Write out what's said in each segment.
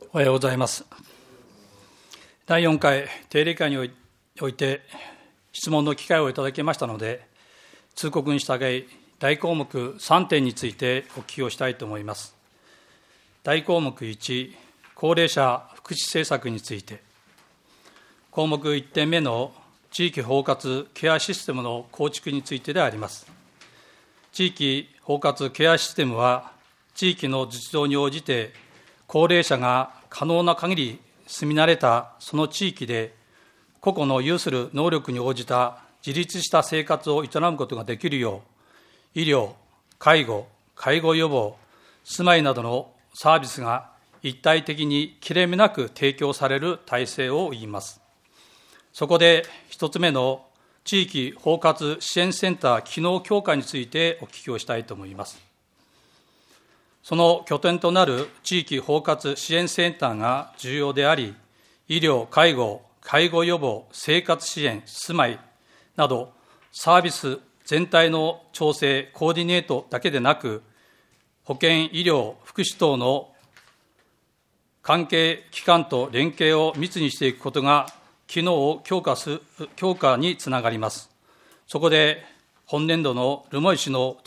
おはようございます。第4回定例会において質問の機会をいただきましたので、通告に従い大項目3点についてお聞きをしたいと思います。大項目1、高齢者福祉政策について。項目1点目の地域包括ケアシステムの構築についてであります。地域包括ケアシステムは、地域の実情に応じて高齢者が可能な限り住み慣れたその地域で個々の有する能力に応じた自立した生活を営むことができるよう、医療、介護、介護予防、住まいなどのサービスが一体的に切れ目なく提供される体制を言います。そこで一つ目の地域包括支援センター機能強化についてお聞きをしたいと思います。その拠点となる地域包括支援センターが重要であり、医療、介護、介護予防、生活支援、住まいなどサービス全体の調整、コーディネートだけでなく、保健、医療、福祉等の関係機関と連携を密にしていくことが機能を強化につながります。そこで本年度の留萌市の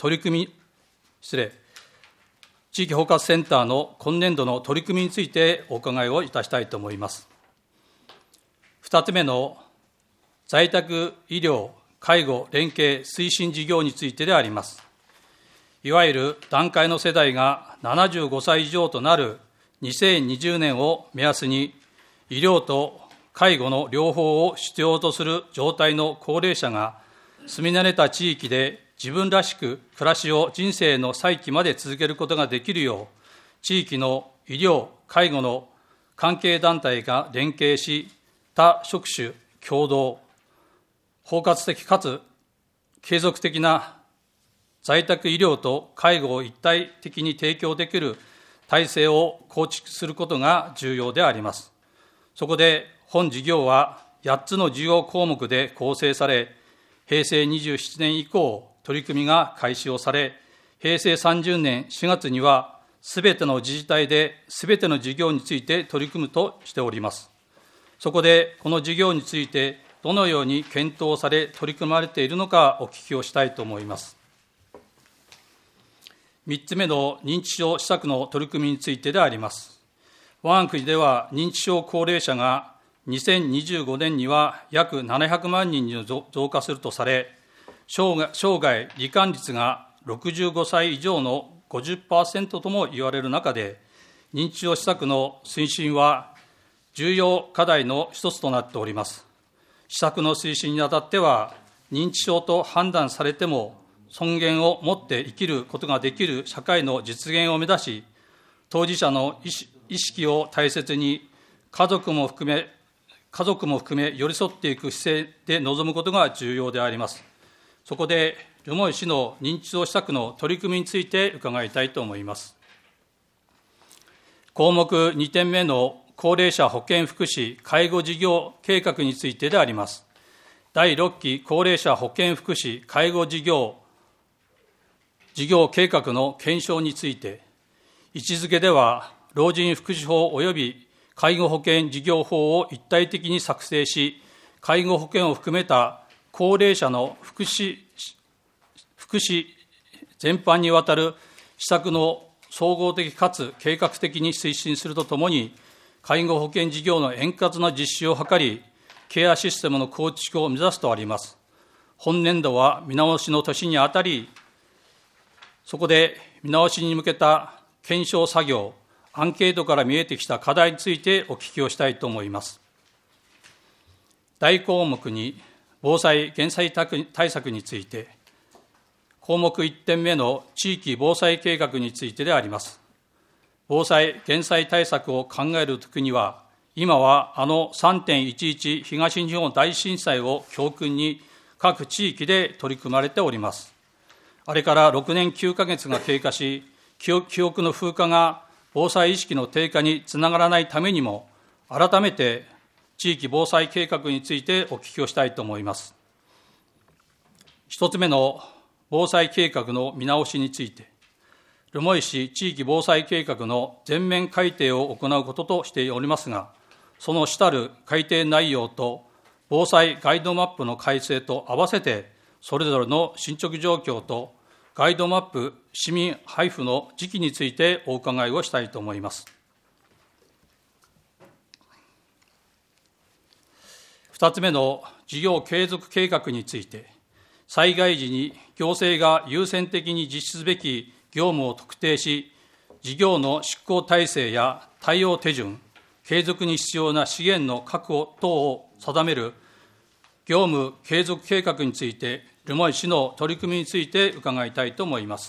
地域包括センターの今年度の取り組みについてお伺いをいたしたいと思います。2つ目の在宅医療・介護連携推進事業についてであります。いわゆる団塊の世代が75歳以上となる2020年を目安に、医療と介護の両方を必要とする状態の高齢者が住み慣れた地域で自分らしく暮らしを人生の再起まで続けることができるよう、地域の医療・介護の関係団体が連携し、多職種共同、包括的かつ継続的な在宅医療と介護を一体的に提供できる体制を構築することが重要であります。そこで本事業は8つの事業項目で構成され、平成27年以降、取り組みが開始をされ、平成30年4月には、すべての自治体ですべての事業について取り組むとしております。そこで、この事業について、どのように検討され、取り組まれているのか、お聞きをしたいと思います。3つ目の認知症施策の取り組みについてであります。我が国では、認知症高齢者が2025年には約700万人に増加するとされ、生涯罹患率が65歳以上の 50% とも言われる中で、認知症施策の推進は重要課題の一つとなっております。施策の推進にあたっては、認知症と判断されても尊厳を持って生きることができる社会の実現を目指し、当事者の意識を大切に家族も含め寄り添っていく姿勢で臨むことが重要であります。そこで、留萌市の認知症施策の取り組みについて伺いたいと思います。項目2点目の高齢者保健福祉介護事業計画についてであります。第6期高齢者保健福祉介護事業計画の検証について、位置づけでは、老人福祉法及び介護保険事業法を一体的に作成し、介護保険を含めた高齢者の福祉全般にわたる施策の総合的かつ計画的に推進するとともに、介護保険事業の円滑な実施を図り、ケアシステムの構築を目指すとあります。本年度は見直しの年にあたり、そこで見直しに向けた検証作業、アンケートから見えてきた課題についてお聞きをしたいと思います。大項目に防災・減災対策について、項目1点目の地域防災計画についてであります。防災・減災対策を考えるときには、今は3.11 東日本大震災を教訓に各地域で取り組まれております。あれから6年9ヶ月が経過し、記憶の風化が防災意識の低下につながらないためにも、改めて地域防災計画についてお聞きをしたいと思います。一つ目の防災計画の見直しについて、 留萌市地域防災計画の全面改定を行うこととしておりますが、その主たる改定内容と防災ガイドマップの改正と合わせて、それぞれの進捗状況とガイドマップ市民配布の時期についてお伺いをしたいと思います。2つ目の事業継続計画について、災害時に行政が優先的に実施すべき業務を特定し、事業の執行体制や対応手順、継続に必要な資源の確保等を定める業務継続計画について、留萌市の取り組みについて伺いたいと思います。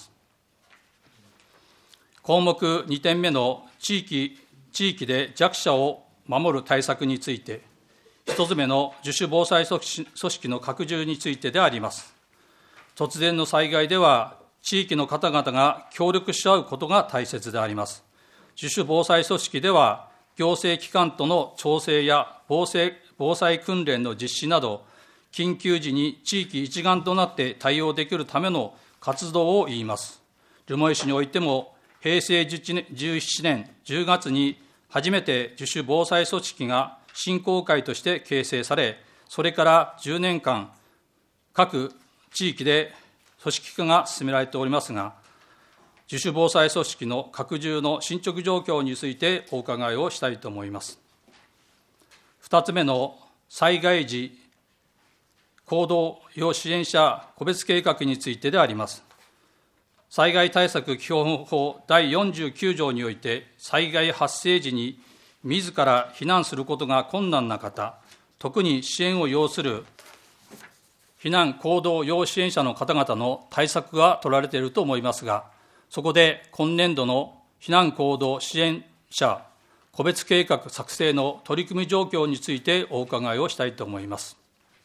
項目2点目の地域で弱者を守る対策について、1つ目の自主防災組織の拡充についてであります。突然の災害では、地域の方々が協力し合うことが大切であります。自主防災組織では、行政機関との調整や防災訓練の実施など、緊急時に地域一丸となって対応できるための活動を言います。留萌市においても、平成17年10月に初めて自主防災組織が振興会として形成され、それから10年間、各地域で組織化が進められておりますが、自主防災組織の拡充の進捗状況についてお伺いをしたいと思います。2つ目の災害時行動要支援者個別計画についてであります。災害対策基本法第49条において、災害発生時に自ら避難することが困難な方、特に支援を要する避難行動要支援者の方々の対策が取られていると思いますが、そこで今年度の避難行動支援者個別計画作成の取り組み状況についてお伺いをしたいと思います。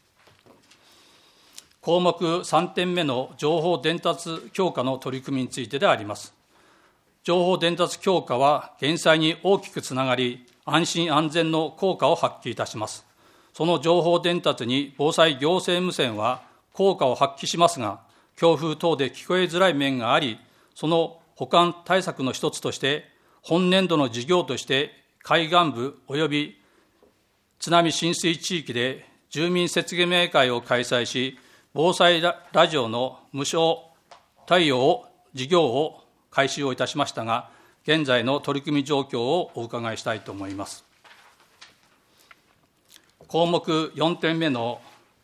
項目3点目の情報伝達強化の取り組みについてであります。情報伝達強化は減災に大きくつながり、安心安全の効果を発揮いたします。その情報伝達に防災行政無線は効果を発揮しますが、強風等で聞こえづらい面があり、その補完対策の一つとして、本年度の事業として海岸部及び津波浸水地域で住民説明会を開催し、防災ラジオの無償対応事業を開始をいたしましたが、現在の取り組み状況をお伺いしたいと思います。項目4点目の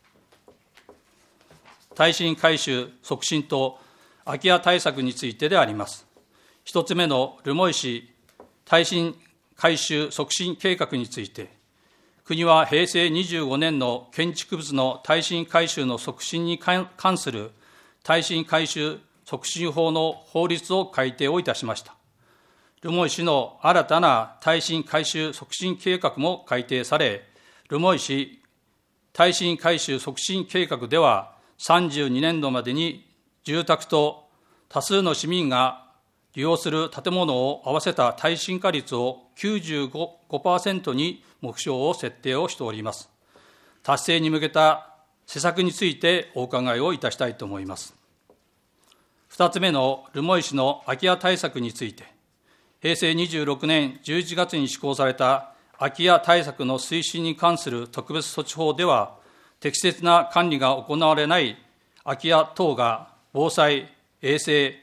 耐震改修促進と空き家対策についてであります。1つ目の留萌市耐震改修促進計画について、国は平成25年の建築物の耐震改修の促進に関する耐震改修促進法の法律を改定をいたしました。留萌市の新たな耐震改修促進計画も改定され、留萌市耐震改修促進計画では、32年度までに住宅と多数の市民が利用する建物を合わせた耐震化率を 95% に目標を設定をしております。達成に向けた施策についてお伺いをいたしたいと思います。2つ目の留萌市の空き家対策について、平成26年11月に施行された空き家対策の推進に関する特別措置法では、適切な管理が行われない空き家等が防災、衛生、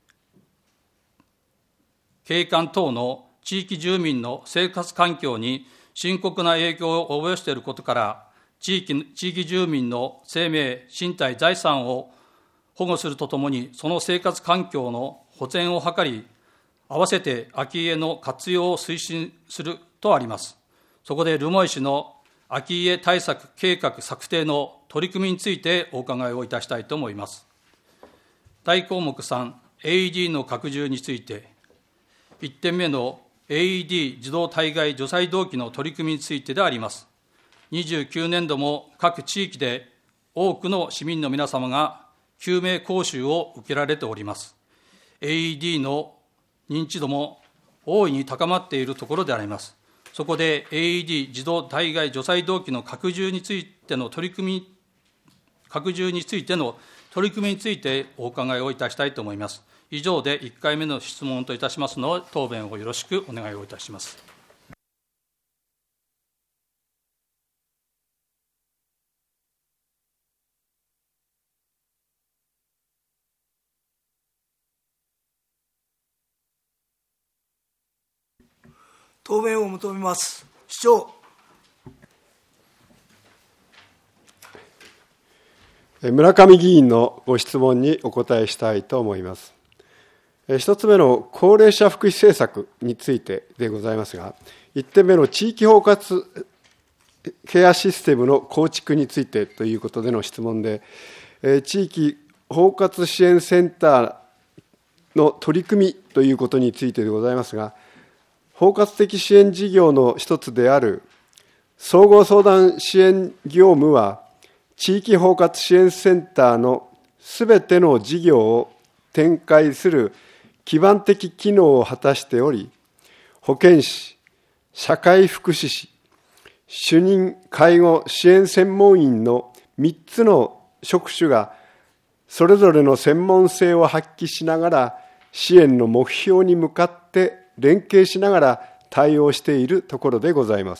景観等の地域住民の生活環境に深刻な影響を及ぼしていることから、地域住民の生命、身体、財産を保護するとともに、その生活環境の保全を図り、合わせて空き家の活用を推進するとあります。そこで留萌市の空き家対策計画策定の取り組みについてお伺いをいたしたいと思います。大項目3、AED の拡充について、1点目の AED 自動体外除細動器の取り組みについてであります。29年度も各地域で多くの市民の皆様が救命講習を受けられております。AED の認知度も大いに高まっているところであります。そこで AED 自動体外除細動器の拡充についての取り組みについてお伺いをいたしたいと思います。 以上で1回目の質問といたしますので、答弁をよろしくお願いをいたします。 答弁を求めます。市長。 村上議員のご質問にお答えしたいと思います。一つ目の高齢者福祉政策についてでございますが、1点目の地域包括ケアシステムの構築についてということでの質問で、地域包括支援センターの取り組みということについてでございますが、包括的支援事業の一つである総合相談支援業務は、地域包括支援センターのすべての事業を展開する基盤的機能を果たしており、保健師、社会福祉士、主任介護支援専門員の3つの職種がそれぞれの専門性を発揮しながら、支援の目標に向かって連携しながら対応しているところでございます。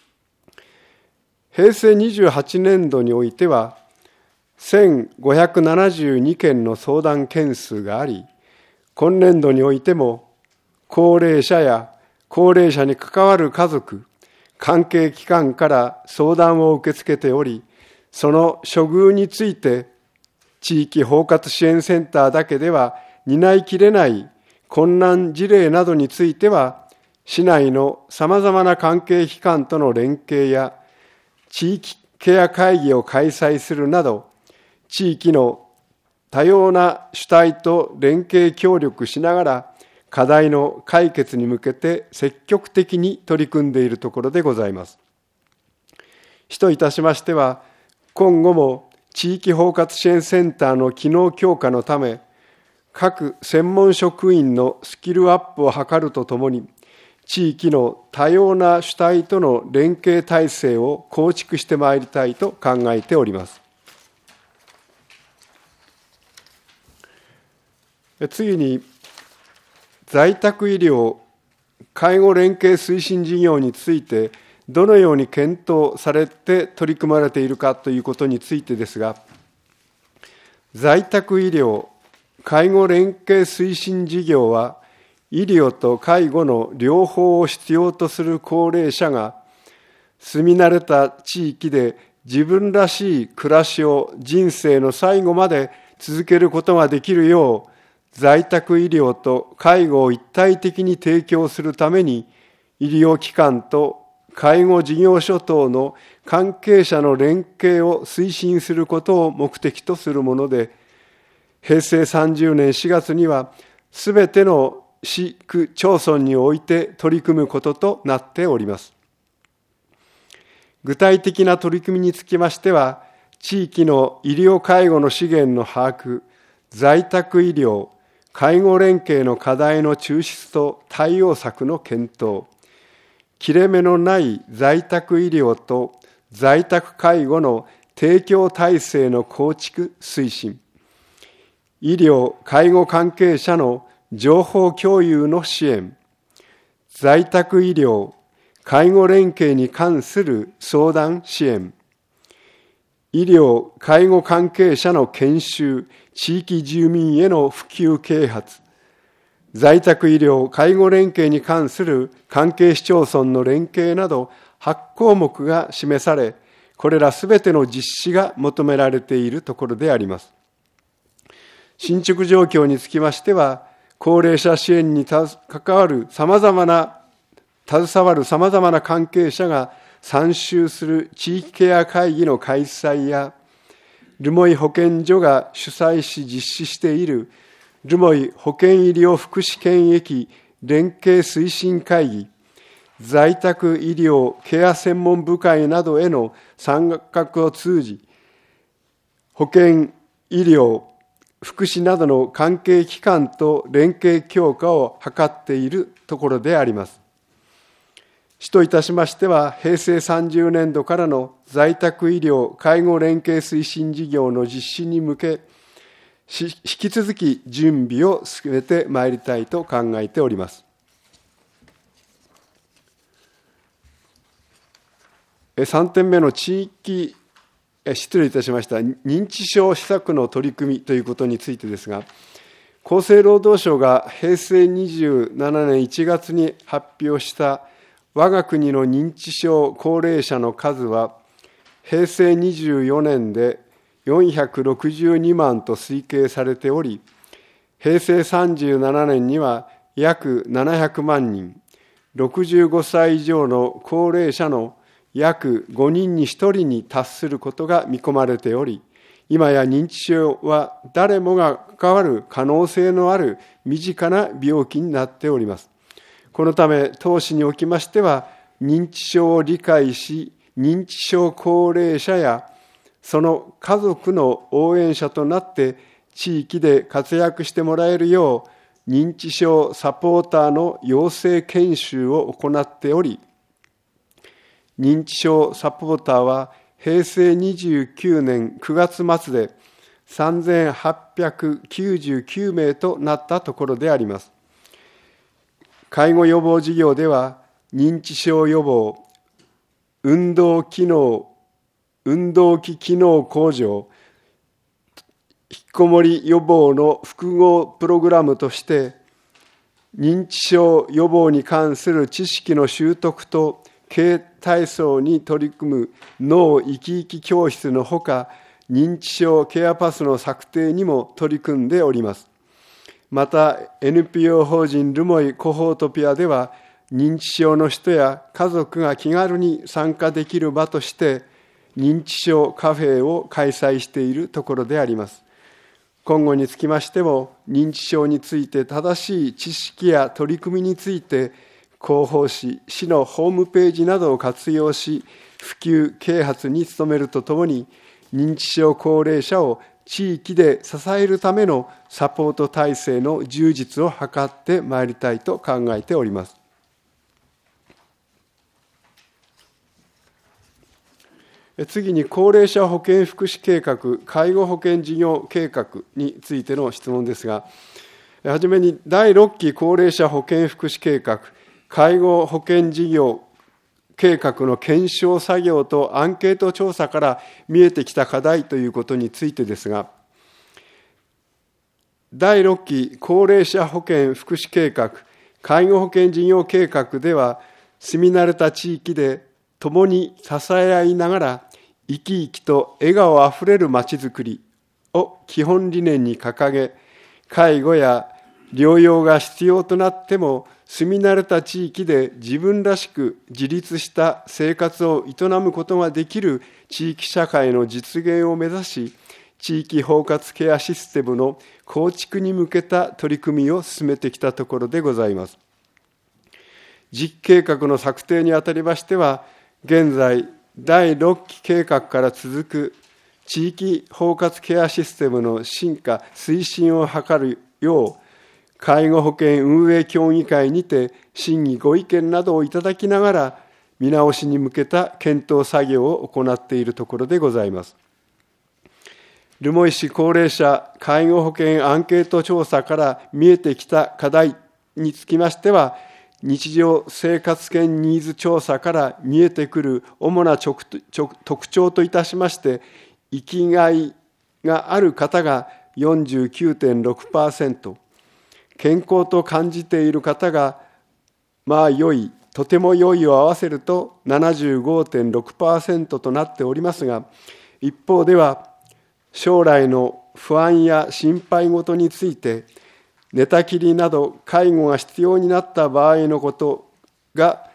平成28年度においては、1572件の相談件数があり、今年度においても、高齢者や高齢者に関わる家族、関係機関から相談を受け付けており、その処遇について、地域包括支援センターだけでは担いきれない困難事例などについては、市内のさまざまな関係機関との連携や、地域ケア会議を開催するなど、地域の多様な主体と連携協力しながら、課題の解決に向けて積極的に取り組んでいるところでございます。市といたしましては、今後も地域包括支援センターの機能強化のため、各専門職員のスキルアップを図るとともに、地域の多様な主体との連携体制を構築してまいりたいと考えております。次に、在宅医療・介護連携推進事業について、どのように検討されて取り組まれているかということについてですが、在宅医療・介護連携推進事業は、医療と介護の両方を必要とする高齢者が、住み慣れた地域で自分らしい暮らしを人生の最後まで続けることができるよう、在宅医療と介護を一体的に提供するために、医療機関と介護事業所等の関係者の連携を推進することを目的とするもので、平成30年4月には、すべての市区町村において取り組むこととなっております。具体的な取り組みにつきましては、地域の医療介護の資源の把握、在宅医療、介護連携の課題の抽出と対応策の検討、切れ目のない在宅医療と在宅介護の提供体制の構築推進、医療・介護関係者の情報共有の支援、在宅医療・介護連携に関する相談支援、医療・介護関係者の研修、地域住民への普及啓発、在宅医療・介護連携に関する関係市町村の連携など8項目が示され、これらすべての実施が求められているところであります。進捗状況につきましては、高齢者支援に携わるさまざまな関係者が参集する地域ケア会議の開催や、留萌保健所が主催し実施している留萌保健医療福祉検疫連携推進会議、在宅医療ケア専門部会などへの参画を通じ、保健医療福祉などの関係機関と連携強化を図っているところであります。市といたしましては、平成30年度からの在宅医療・介護連携推進事業の実施に向け、 引き続き準備を進めてまいりたいと考えております。3点目の失礼いたしました、認知症施策の取り組みということについてですが、厚生労働省が平成27年1月に発表した我が国の認知症高齢者の数は、平成24年で462万と推計されており、平成37年には約700万人、65歳以上の高齢者の約5人に1人に達することが見込まれており、今や認知症は誰もが関わる可能性のある身近な病気になっております。このため、当市におきましては、認知症を理解し、認知症高齢者やその家族の応援者となって地域で活躍してもらえるよう、認知症サポーターの養成研修を行っており、認知症サポーターは平成29年9月末で3899名となったところであります。介護予防事業では、認知症予防、運動器機能向上、引きこもり予防の複合プログラムとして、認知症予防に関する知識の習得と経体操に取り組む脳生き生き教室のほか、認知症ケアパスの策定にも取り組んでおります。また NPO 法人ルモイコホートピアでは、認知症の人や家族が気軽に参加できる場として認知症カフェを開催しているところであります。今後につきましても、認知症について正しい知識や取り組みについて広報誌、市のホームページなどを活用し、普及啓発に努めるとともに、認知症高齢者を地域で支えるためのサポート体制の充実を図ってまいりたいと考えております。次に、高齢者保健福祉計画、介護保険事業計画についての質問ですが、はじめに第6期高齢者保健福祉計画、介護保険事業計画の検証作業とアンケート調査から見えてきた課題ということについてですが、第6期高齢者保健福祉計画、介護保険事業計画では、住み慣れた地域で共に支え合いながら生き生きと笑顔あふれるまちづくりを基本理念に掲げ、介護や療養が必要となっても住み慣れた地域で自分らしく自立した生活を営むことができる地域社会の実現を目指し、地域包括ケアシステムの構築に向けた取り組みを進めてきたところでございます。実計画の策定にあたりましては、現在第6期計画から続く地域包括ケアシステムの進化推進を図るよう、介護保険運営協議会にて審議ご意見などをいただきながら、見直しに向けた検討作業を行っているところでございます。留萌市高齢者介護保険アンケート調査から見えてきた課題につきましては、日常生活圏ニーズ調査から見えてくる主な特徴といたしまして、生きがいがある方が 49.6%、健康と感じている方が良い、とても良いを合わせると 75.6% となっておりますが、一方では将来の不安や心配事について、寝たきりなど介護が必要になった場合のことが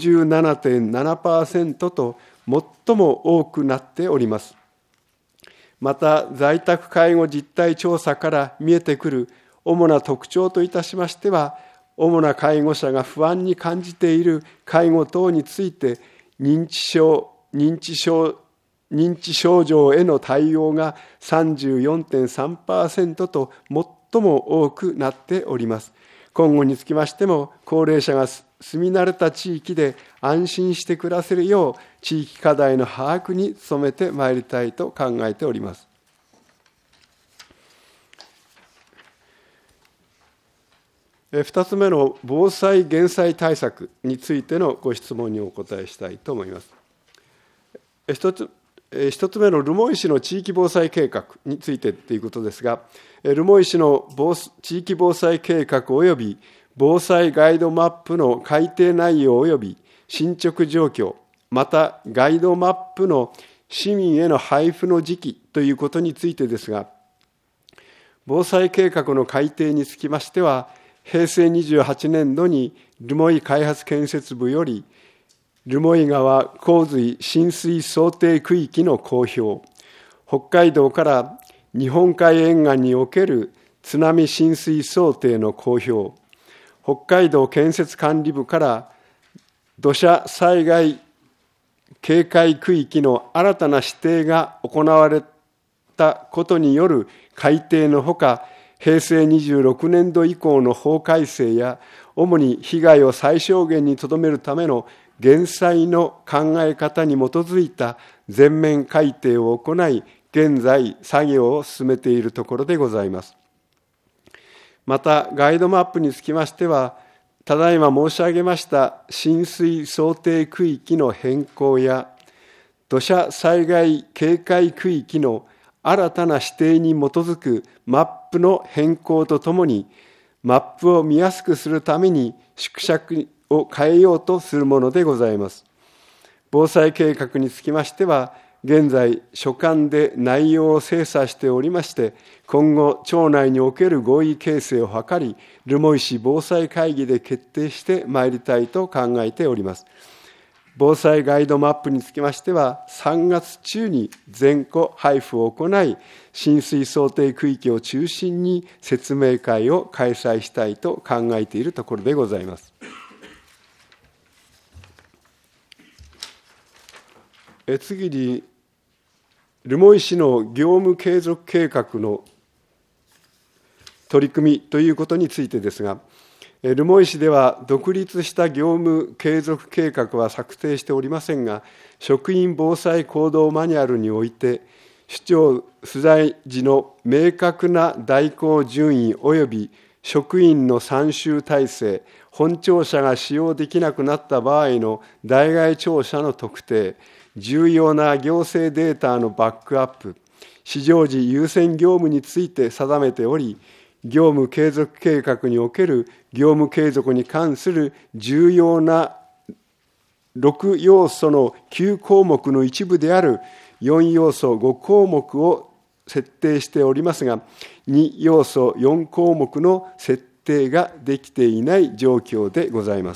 57.7% と最も多くなっております。また、在宅介護実態調査から見えてくる主な特徴といたしましては、主な介護者が不安に感じている介護等について、認知症状への対応が 34.3% と最も多くなっております。今後につきましても、高齢者が住み慣れた地域で安心して暮らせるよう、地域課題の把握に努めてまいりたいと考えております。 2つ目の防災・減災対策についてのご質問にお答えしたいと思います。1つ目の留萌市の地域防災計画についてということですが、留萌市の地域防災計画及び防災ガイドマップの改定内容及び進捗状況、またガイドマップの市民への配布の時期ということについてですが、防災計画の改定につきましては、平成28年度に留萌開発建設部より、留萌川洪水浸水想定区域の公表、北海道から日本海沿岸における津波浸水想定の公表、北海道建設管理部から土砂災害警戒区域の新たな指定が行われたことによる改定のほか、平成26年度以降の法改正や、主に被害を最小限にとどめるための減災の考え方に基づいた全面改定を行い、現在作業を進めているところでございます。また、ガイドマップにつきましては、ただいま申し上げました浸水想定区域の変更や、土砂災害警戒区域の新たな指定に基づくマップの変更とともに、マップを見やすくするために縮尺を変えようとするものでございます。防災計画につきましては、現在所管で内容を精査しておりまして、今後町内における合意形成を図り、留萌市防災会議で決定してまいりたいと考えております。防災ガイドマップにつきましては、3月中に全戸配布を行い、浸水想定区域を中心に説明会を開催したいと考えているところでございます。次に、留萌市の業務継続計画の取り組みということについてですが、留萌市では独立した業務継続計画は策定しておりませんが、職員防災行動マニュアルにおいて、首長不在時の明確な代行順位及び職員の参集体制、本庁舎が使用できなくなった場合の代替庁舎の特定、重要な行政データのバックアップ、非常時優先業務について定めており、業務継続計画における業務継続に関する重要な6要素の9項目の一部である4要素5項目を設定しておりますが、2要素4項目の設定ができていない状況でございます。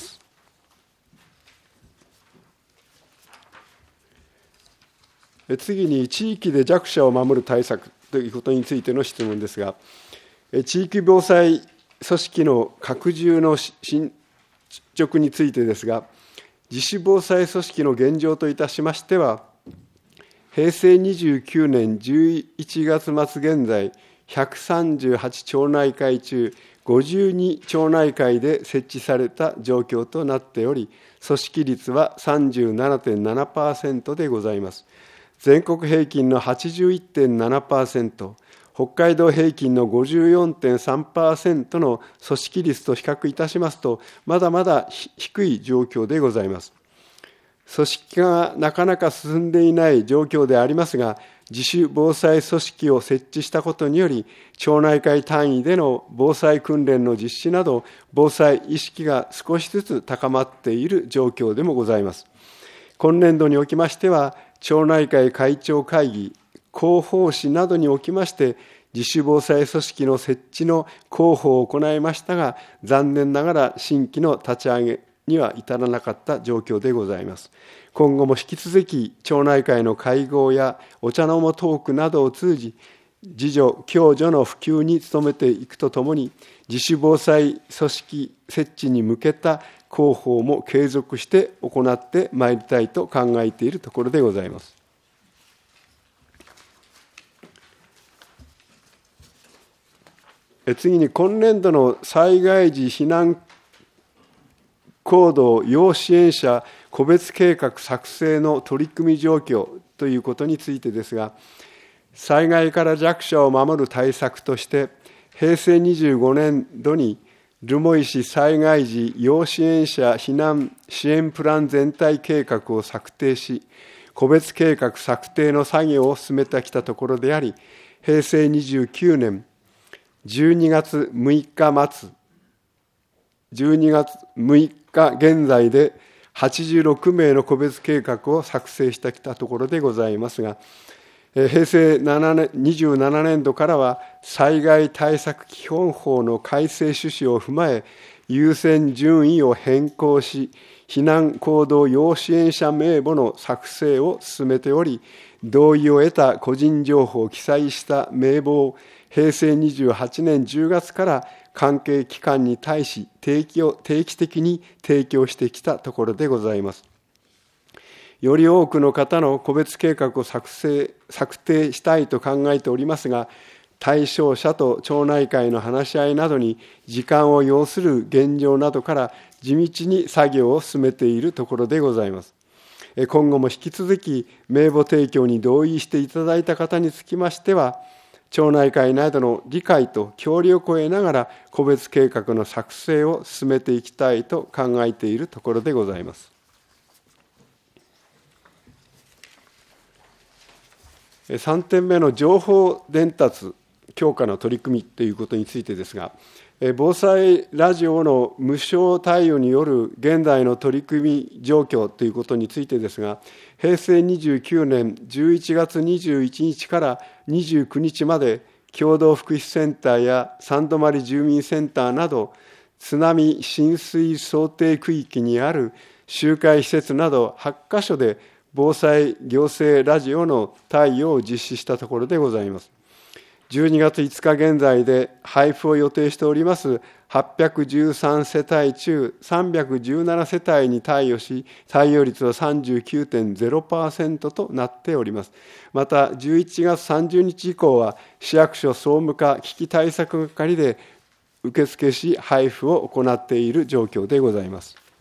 次に、地域で弱者を守る対策ということについての質問ですが、地域防災組織の拡充の進捗についてですが、自主防災組織の現状といたしましては、平成29年11月末現在、138町内会中52町内会で設置された状況となっており、組織率は 37.7% でございます。全国平均の 81.7%、北海道平均の 54.3% の組織率と比較いたしますと、まだまだ低い状況でございます。組織化がなかなか進んでいない状況でありますが、自主防災組織を設置したことにより、町内会単位での防災訓練の実施など、防災意識が少しずつ高まっている状況でもございます。今年度におきましては、町内会会長会議、広報誌などにおきまして、自主防災組織の設置の広報を行いましたが、残念ながら新規の立ち上げには至らなかった状況でございます。今後も引き続き、町内会の会合やお茶の間トークなどを通じ、自助・共助の普及に努めていくとともに、自主防災組織設置に向けた広報も継続して行ってまいりたいと考えているところでございます。次に、今年度の災害時避難行動要支援者個別計画作成の取り組み状況ということについてですが、災害から弱者を守る対策として、平成25年度に留萌市災害時要支援者避難支援プラン全体計画を策定し、個別計画策定の作業を進めてきたところであり、平成29年12月6日末、12月6日現在で86名の個別計画を作成してきたところでございますが、平成27年度からは災害対策基本法の改正趣旨を踏まえ、優先順位を変更し、避難行動要支援者名簿の作成を進めており、同意を得た個人情報を記載した名簿を平成28年10月から関係機関に対し定期的に提供してきたところでございます。より多くの方の個別計画を策定したいと考えておりますが、対象者と町内会の話し合いなどに時間を要する現状などから地道に作業を進めているところでございます。今後も引き続き名簿提供に同意していただいた方につきましては、町内会などの理解と協力を得ながら個別計画の作成を進めていきたいと考えているところでございます。3点目の情報伝達強化の取り組みということについてですが、防災ラジオの無償対応による現在の取り組み状況ということについてですが、平成29年11月21日から29日まで、共同福祉センターや三泊住民センターなど、津波浸水想定区域にある集会施設など8カ所で、防災行政ラジオの対応を実施したところでございます。12月5日現在で配布を予定しております813世帯中317世帯に対応し、対応率は 39.0% となっております。また、11月30日以降は、市役所総務課危機対策係で受付し、配布を行っている状況でございます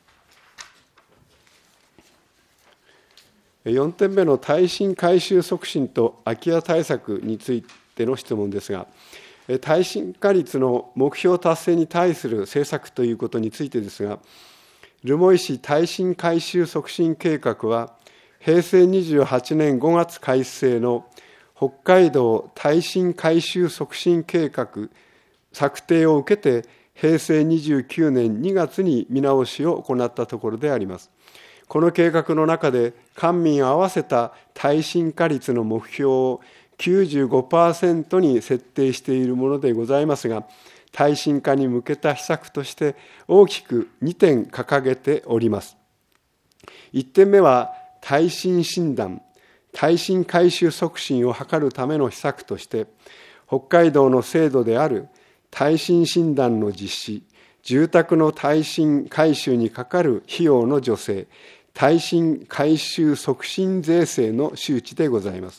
。4点目の耐震改修促進と空き家対策についての質問ですが、耐震化率の目標達成に対する政策ということについてですが、留萌市耐震改修促進計画は、平成28年5月改正の北海道耐震改修促進計画策定を受けて、平成29年2月に見直しを行ったところであります。この計画の中で、官民合わせた耐震化率の目標を 95% に設定しているものでございますが、耐震化に向けた施策として大きく2点掲げております。1点目は、耐震診断、耐震改修促進を図るための施策として、北海道の制度である耐震診断の実施、住宅の耐震改修にかかる費用の助成、耐震改修促進税制の周知でございます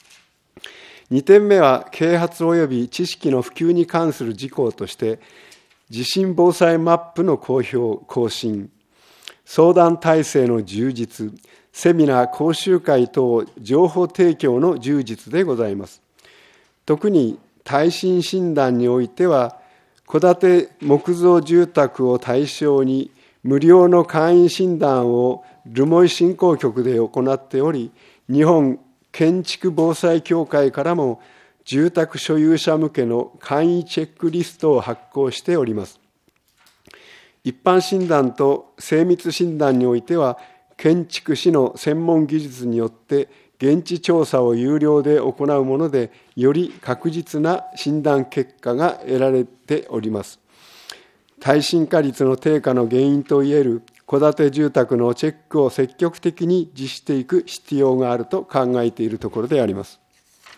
。2点目は、啓発及び知識の普及に関する事項として、地震防災マップの公表・更新、相談体制の充実、セミナー・講習会等情報提供の充実でございます。特に耐震診断においては、戸建て木造住宅を対象に無料の簡易診断を留萌振興局で行っており、日本建築防災協会からも住宅所有者向けの簡易チェックリストを発行しております。一般診断と精密診断においては、建築士の専門技術によって現地調査を有料で行うもので、より確実な診断結果が得られております。耐震化率の低下の原因といえる戸建て住宅のチェックを積極的に実施していく必要があると考えているところであります。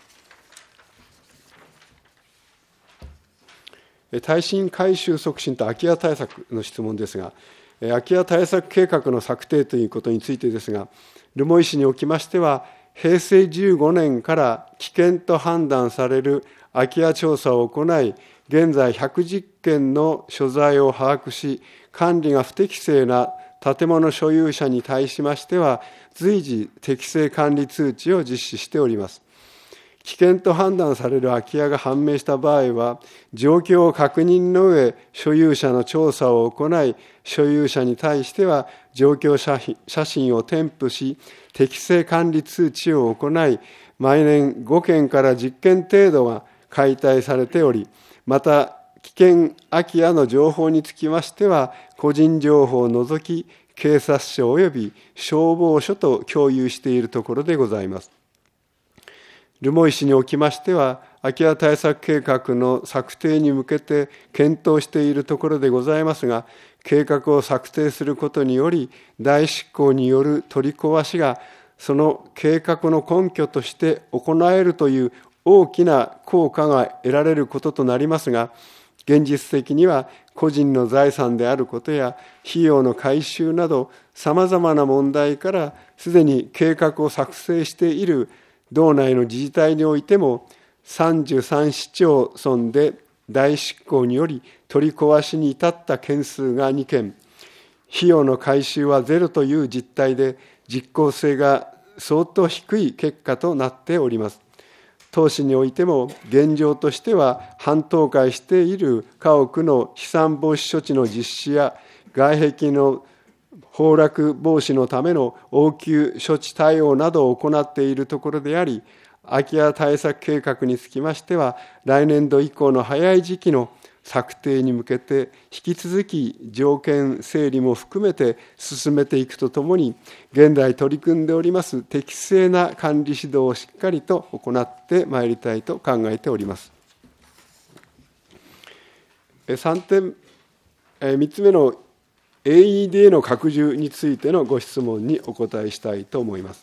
耐震改修促進と空き家対策の質問ですが、空き家対策計画の策定ということについてですが、留萌市におきましては、平成15年から危険と判断される空き家調査を行い、現在110件の所在を把握し、管理が不適正な建物所有者に対しましては、随時適正管理通知を実施しております。 危険と判断される空き家が判明した場合は、状況を確認の上、所有者の調査を行い、所有者に対しては状況写真を添付し、適正管理通知を行い、毎年5件から10件程度が解体されており、また危険空き家の情報につきましては、個人情報を除き、警察署及び消防署と共有しているところでございます。留萌市におきましては、空き家対策計画の策定に向けて検討しているところでございますが、計画を策定することにより、代執行による取り壊しが、その計画の根拠として行えるという大きな効果が得られることとなりますが、現実的には個人の財産であることや費用の回収などさまざまな問題から、すでに計画を作成している道内の自治体においても33市町村で代執行により取り壊しに至った件数が2件、費用の回収はゼロという実態で、実効性が相当低い結果となっております。当市においても現状としては、半倒壊している家屋の飛散防止処置の実施や、外壁の崩落防止のための応急処置対応などを行っているところであり、空き家対策計画につきましては、来年度以降の早い時期の策定に向けて、引き続き条件整理も含めて進めていくとともに、現在取り組んでおります適正な管理指導をしっかりと行ってまいりたいと考えております。3つ目の AED の拡充についてのご質問にお答えしたいと思います。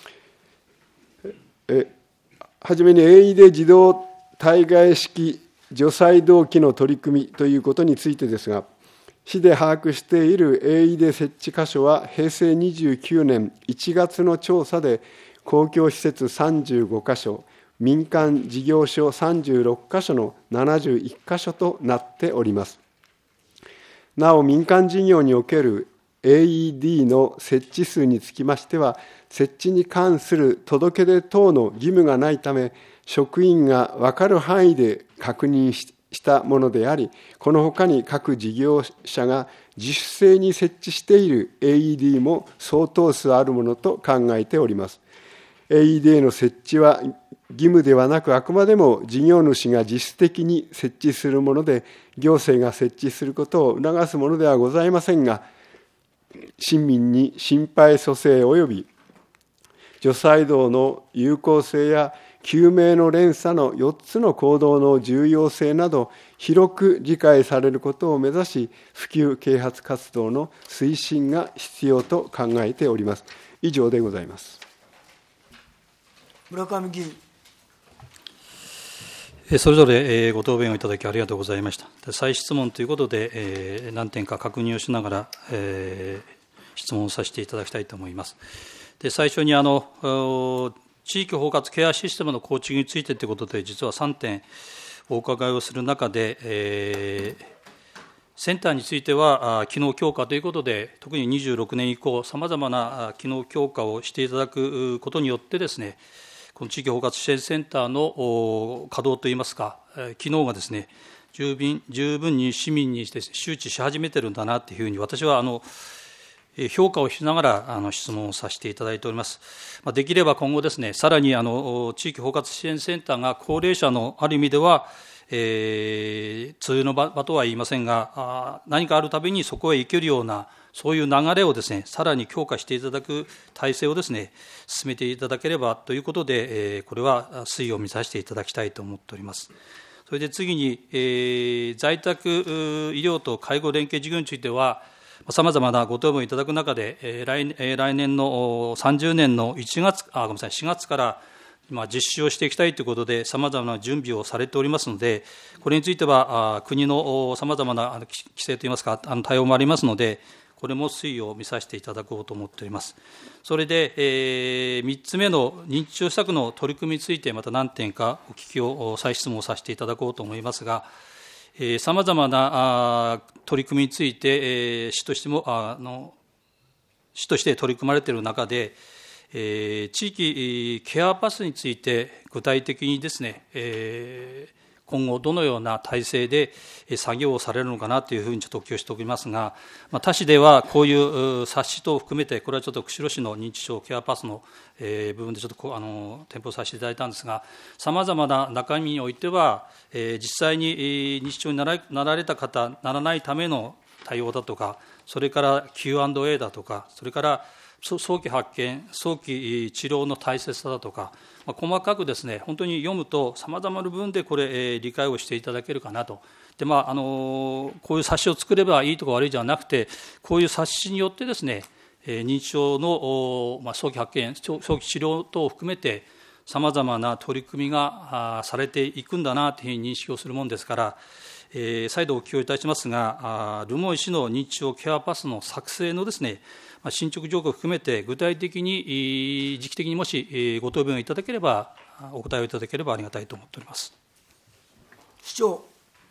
はじめに AED 自動対外式除細動器の取り組みということについてですが、市で把握している AED 設置箇所は、平成29年1月の調査で公共施設35箇所、民間事業所36箇所の71箇所となっております。なお、民間事業における AED の設置数につきましては、設置に関する届け出等の義務がないため、職員が分かる範囲で確認したものであり、このほかに各事業者が自主性に設置している AED も相当数あるものと考えております。AED の設置は義務ではなく、あくまでも事業主が自主的に設置するもので、行政が設置することを促すものではございませんが、市民に心肺蘇生及び除細動の有効性や救命の連鎖の4つの行動の重要性など、広く理解されることを目指し、普及啓発活動の推進が必要と考えております。以上でございます。 村上議員。 それぞれご答弁をいただきありがとうございました。再質問ということで、何点か確認をしながら質問をさせていただきたいと思います。で、最初に地域包括ケアシステムの構築についてということで、実は3点お伺いをする中で、センターについては機能強化ということで、特に26年以降、さまざまな機能強化をしていただくことによってですね、この地域包括支援センターの稼働といいますか、機能がですね、十分に市民にして周知し始めているんだなというふうに、私は評価をしながら質問をさせていただいております。できれば今後ですね、さらに地域包括支援センターが高齢者のある意味では、通用の場とは言いませんが、何かあるたびにそこへ行けるような、そういう流れをですね、さらに強化していただく体制をですね、進めていただければということで、これは推移を見させていただきたいと思っております。それで次に、在宅医療と介護連携事業については、さまざまなご答弁をいただく中で、来年の30年の4月から実施をしていきたいということで、さまざまな準備をされておりますので、これについては国のさまざまな規制といいますか、対応もありますので、これも推移を見させていただこうと思っております。それで、3つ目の認知症施策の取り組みについて、また何点かお聞きを、再質問をさせていただこうと思いますが、さまざまな取り組みについて、市として取り組まれている中で、 地域ケアパスについて具体的にですね、今後どのような体制で作業をされるのかなというふうにちょっとお聞きしておりますが、他市ではこういう冊子等を含めて、これはちょっと釧路市の認知症ケアパスの部分でちょっと添付させていただいたんですが、さまざまな中身においては、実際に認知症になられた方、ならないための対応だとか、それから Q&A だとか、それから早期発見、早期治療の大切さだとか、細かくですね、本当に読むとさまざまな部分でこれ、理解をしていただけるかなと。でこういう冊子を作ればいいとか悪いじゃなくて、こういう冊子によってですね、認知症の早期発見、早期治療等を含めてさまざまな取り組みがされていくんだなというふうに認識をするものですから、再度お聞きをいたしますが、留萌市の認知症ケアパスの作成のですね、進捗状況を含めて具体的に時期的にもしご答弁をいただければ、お答えをいただければありがたいと思っております。 市長。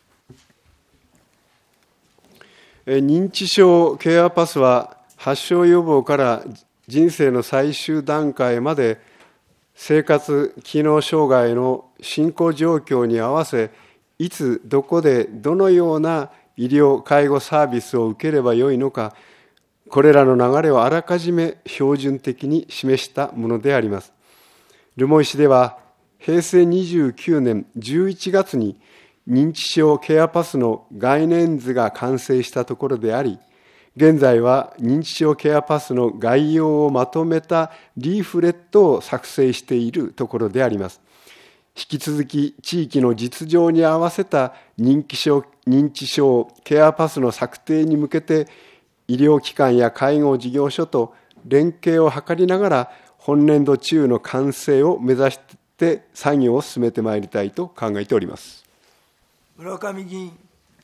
認知症ケアパスは発症予防から人生の最終段階まで生活機能障害の進行状況に合わせ、いつどこでどのような医療介護サービスを受ければよいのか、これらの流れをあらかじめ標準的に示したものであります。留萌市では平成29年11月に認知症ケアパスの概念図が完成したところであり、現在は認知症ケアパスの概要をまとめたリーフレットを作成しているところであります。引き続き地域の実情に合わせた認知症ケアパスの策定に向けて、医療機関や介護事業所と連携を図りながら、本年度中の完成を目指して作業を進めてまいりたいと考えております。 村上議員。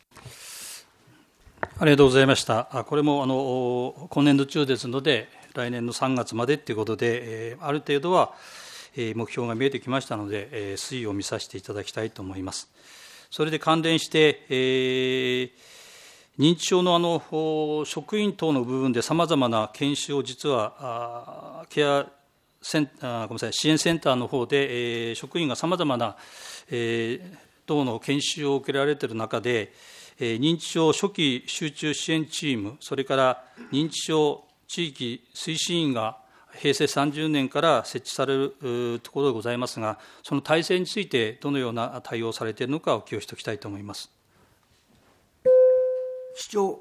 ありがとうございました。これも今年度中ですので、来年の3月までということで、ある程度は目標が見えてきましたので、推移を見させていただきたいと思います。それで関連して、認知症の職員等の部分でさまざまな研修を実は支援センターの方で、職員がさまざまな等の研修を受けられている中で、認知症初期集中支援チーム、それから認知症地域推進員が平成30年から設置されるところでございますが、その体制についてどのような対応をされているのかお聞きをしておきたいと思います。 市長。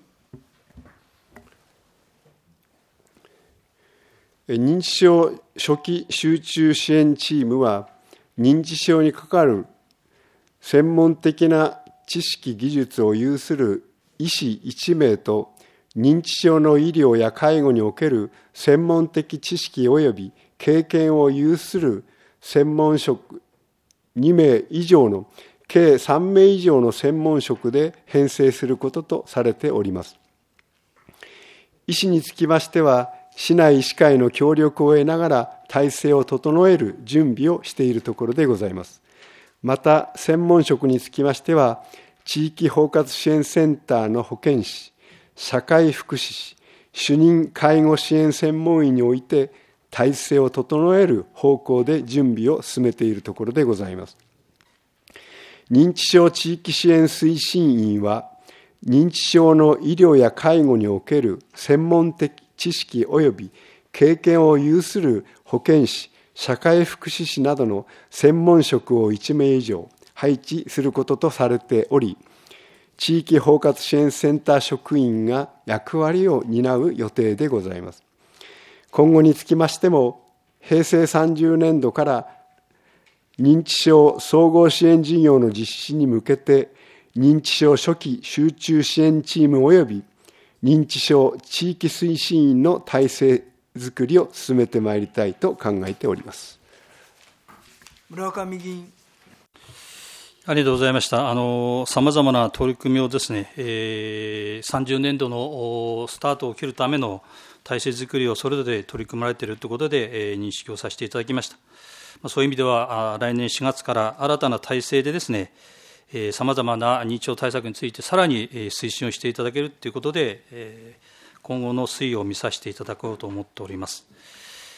認知症初期集中支援チームは、認知症に関わる専門的な知識技術を有する医師1名と、認知症の医療や介護における専門的知識及び経験を有する専門職2名以上の計3名以上の専門職で編成することとされております。医師につきましては、市内医師会の協力を得ながら体制を整える準備をしているところでございます。また、専門職につきましては、地域包括支援センターの保健師、社会福祉士、主任介護支援専門員において体制を整える方向で準備を進めているところでございます。認知症地域支援推進員は、認知症の医療や介護における専門的知識及び経験を有する保健師、社会福祉士などの専門職を1名以上配置することとされており、地域包括支援センター職員が役割を担う予定でございます。今後につきましても、平成30年度から認知症総合支援事業の実施に向けて、認知症初期集中支援チーム及び認知症地域推進員の体制づくりを進めてまいりたいと考えております。 村上議員。 ありがとうございました。さまざまな取り組みをですね、30年度のスタートを切るための体制づくりをそれぞれ取り組まれているということで、認識をさせていただきました。そういう意味では、来年4月から新たな体制でですね、さまざまな認知症対策についてさらに推進をしていただけるということで、今後の推移を見させていただこうと思っております。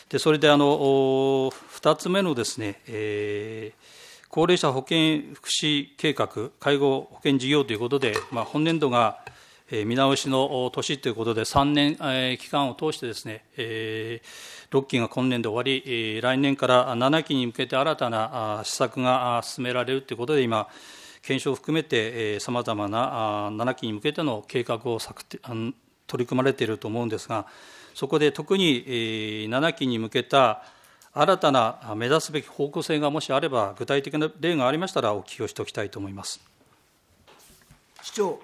でそれで2つ目のですね、高齢者保健福祉計画、介護保険事業ということで、本年度が見直しの年ということで、3年期間を通してですね、6期が今年度終わり、来年から7期に向けて新たな施策が進められるということで、今、検証を含めてさまざまな7期に向けての計画を取り組まれていると思うんですが、そこで特に7期に向けた新たな目指すべき方向性がもしあれば、具体的な例がありましたらお聞きをしておきたいと思います。 市長。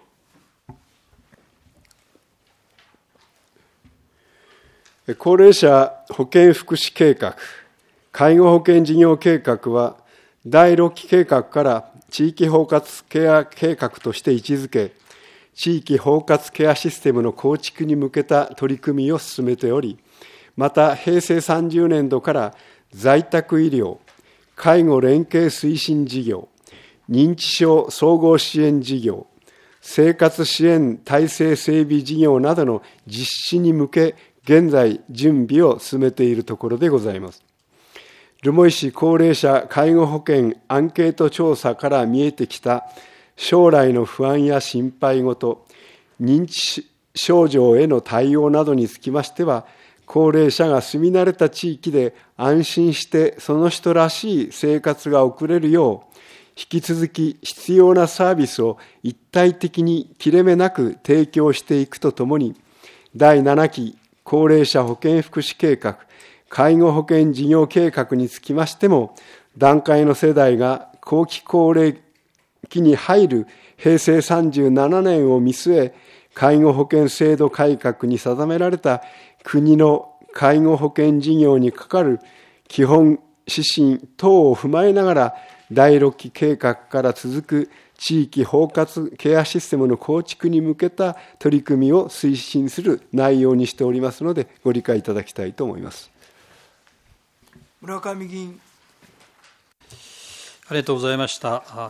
高齢者保健福祉計画、介護保険事業計画は、第6期計画から地域包括ケア計画として位置づけ、地域包括ケアシステムの構築に向けた取り組みを進めており、また平成30年度から在宅医療、介護連携推進事業、認知症総合支援事業、生活支援体制整備事業などの実施に向け、現在準備を進めているところでございます。留萌市高齢者介護保険アンケート調査から見えてきた将来の不安や心配事、認知症状への対応などにつきましては、高齢者が住み慣れた地域で安心してその人らしい生活が送れるよう、引き続き必要なサービスを一体的に切れ目なく提供していくとともに、第7期高齢者保健福祉計画、介護保険事業計画につきましても、団塊の世代が後期高齢期に入る平成37年を見据え、介護保険制度改革に定められた国の介護保険事業にかかる基本指針等を踏まえながら、第6期計画から続く地域包括ケアシステムの構築に向けた取り組みを推進する内容にしておりますので、ご理解いただきたいと思います。 村上議員。 ありがとうございました。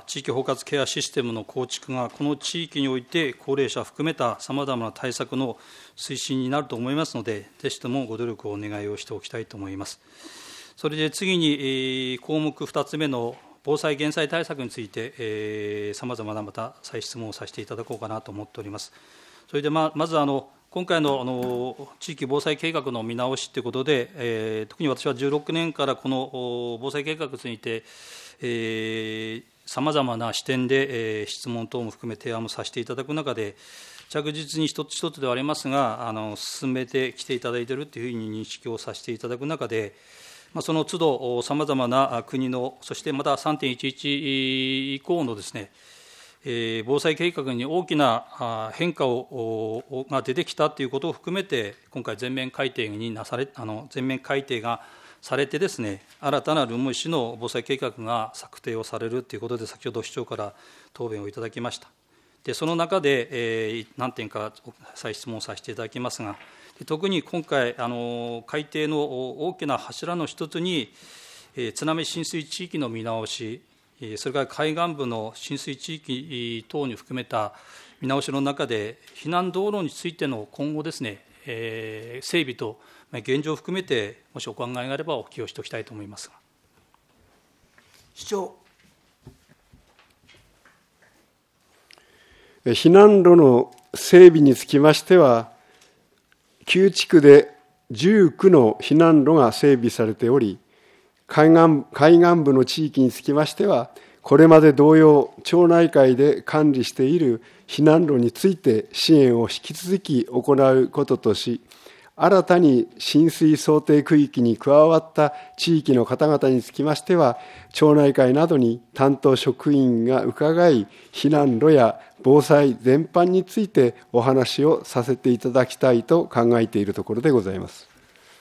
地域包括ケアシステムの構築が、この地域において高齢者を含めたさまざまな対策の推進になると思いますので、ぜひともご努力をお願いをしておきたいと思います。それで次に、項目2つ目の防災・減災対策について、さまざまなまた再質問をさせていただこうかなと思っております。それでまず今回の地域防災計画の見直しということで、特に私は16年からこの防災計画について、さまざまな視点で、質問等も含め提案もさせていただく中で、着実に一つ一つではありますが、進めてきていただいているというふうに認識をさせていただく中で、その都度、さまざまな国の、そしてまた 3.11 以降のですね、防災計画に大きな変化が出てきたということを含めて、今回全面改定がされてですね、新たな留萌市の防災計画が策定をされるということで、先ほど市長から答弁をいただきました。でその中で、何点か再質問させていただきますが、特に今回、改定の大きな柱の一つに、津波浸水地域の見直し、それから海岸部の浸水地域等に含めた見直しの中で、避難道路についての今後ですね、整備と現状を含めて、もしお考えがあればお聞きをしておきたいと思いますが。 市長。 避難路の整備につきましては、9地区で19の避難路が整備されており、海岸部の地域につきましては、これまで同様、町内会で管理している避難路について支援を引き続き行うこととし、新たに浸水想定区域に加わった地域の方々につきましては、町内会などに担当職員が伺い、避難路や防災全般についてお話をさせていただきたいと考えているところでございます。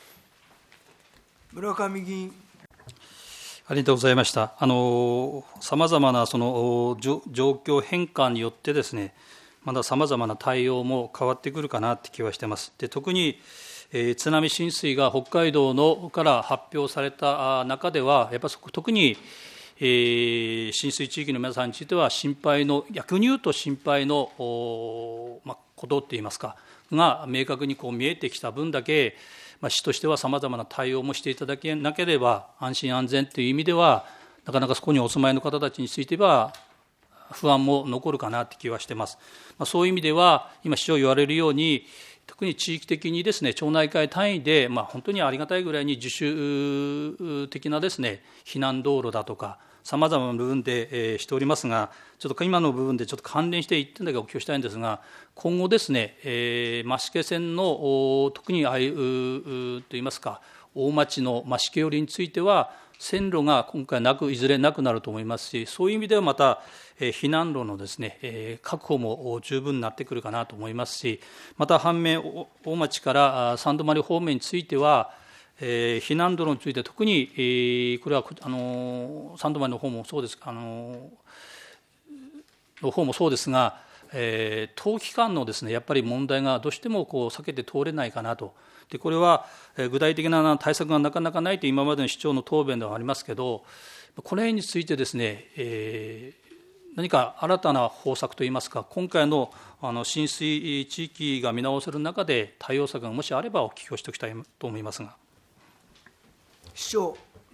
村上議員。 ありがとうございました。さまざまなその状況変化によってですね、まださまざまな対応も変わってくるかなって気はしています。で特に、津波浸水が北海道のから発表された中では、やっぱり特に、浸水地域の皆さんについては逆に言うと心配のことっていいますかが明確に見えてきた分だけ、 市としてはさまざまな対応もしていただけなければ、安心安全という意味では、なかなかそこにお住まいの方たちについては、不安も残るかなという気はしています。そういう意味では、今、市長言われるように、特に地域的にですね、町内会単位で、本当にありがたいぐらいに自主的なですね、避難道路だとか、さまざまな部分でしておりますが、ちょっと今の部分でちょっと関連して1点だけお聞きしたいんですが、今後ですね、増毛線の特にといいますか、大町の増毛寄りについては、線路が今回いずれなくなると思いますし、そういう意味ではまた避難路のですね、確保も十分になってくるかなと思いますし、また反面、大町から三泊方面については、避難路について特に、これは三泊の方もそうですが、冬期間のですね、やっぱり問題がどうしても避けて通れないかなと。でこれは具体的な対策がなかなかないと今までの市長の答弁ではありますけど、この辺についてですね、何か新たな方策といいますか、今回の浸水地域が見直せる中で対応策がもしあればお聞きをしておきたいと思いますが。 市長。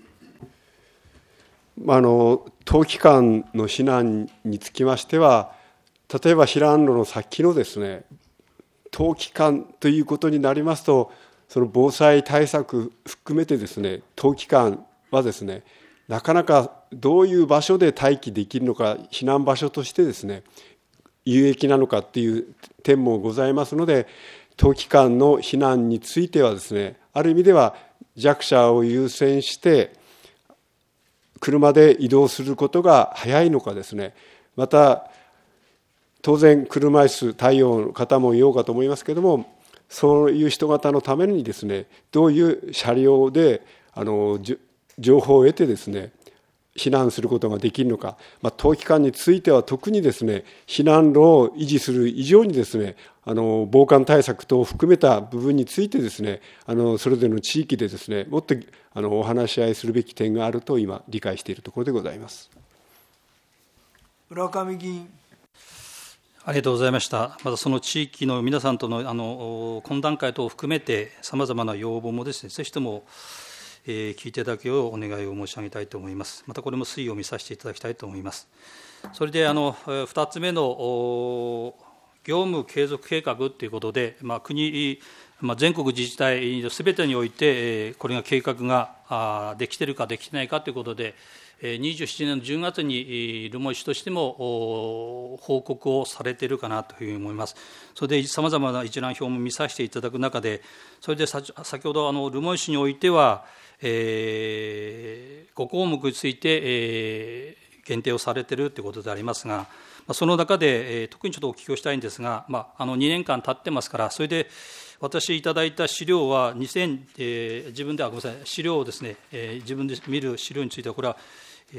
冬期間の避難につきましては、例えば避難路の先のですね、冬期間ということになりますと、その防災対策含めてですね、冬期間はですね、なかなかどういう場所で待機できるのか、避難場所としてですね、有益なのかっていう点もございますので、冬期間の避難についてはですね、ある意味では弱者を優先して車で移動することが早いのかですね、また当然車椅子対応の方もいようかと思いますけれども、そういう人方のためにですね、どういう車両で情報を得てですね、避難することができるのか、冬期間については特にですね、避難路を維持する以上にですね、防寒対策等を含めた部分についてですね、それぞれの地域でですね、もっとお話し合いするべき点があると今理解しているところでございます。 村上議員。 ありがとうございました。またその地域の皆さんとの懇談会等を含めて、さまざまな要望もですね、ぜひとも聞いていただけようお願いを申し上げたいと思います。またこれも推移を見させていただきたいと思います。それで2つ目の業務継続計画ということで、国、全国自治体すべてにおいて、これが計画ができているかできてないかということで、27年の10月に留萌市としても報告をされているかなというふうに思います。それでさまざまな一覧表も見させていただく中で、それで先ほど留萌市においては、5項目について、限定をされているということでありますが、その中で、特にちょっとお聞きをしたいんですが、2年間経ってますから、それで私いただいた資料は自分ではごめんなさい、資料をですね、自分で見る資料については、これは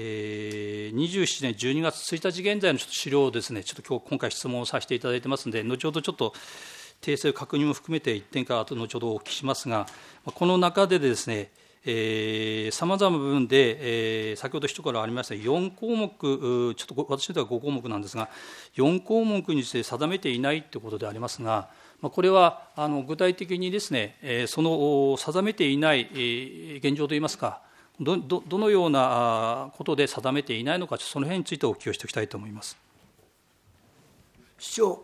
27年12月1日現在の資料をですね、ちょっと今回質問をさせていただいてますので、後ほどちょっと訂正確認も含めて1点か後ほどお聞きしますが、この中でですね、さまざまな部分で、先ほど一からありました4項目、ちょっと私では5項目なんですが、4項目について定めていないということでありますが、これは具体的にですね、その定めていない現状といいますか、どのようなことで定めていないのか、その辺についてお聞きをしておきたいと思います。 市長。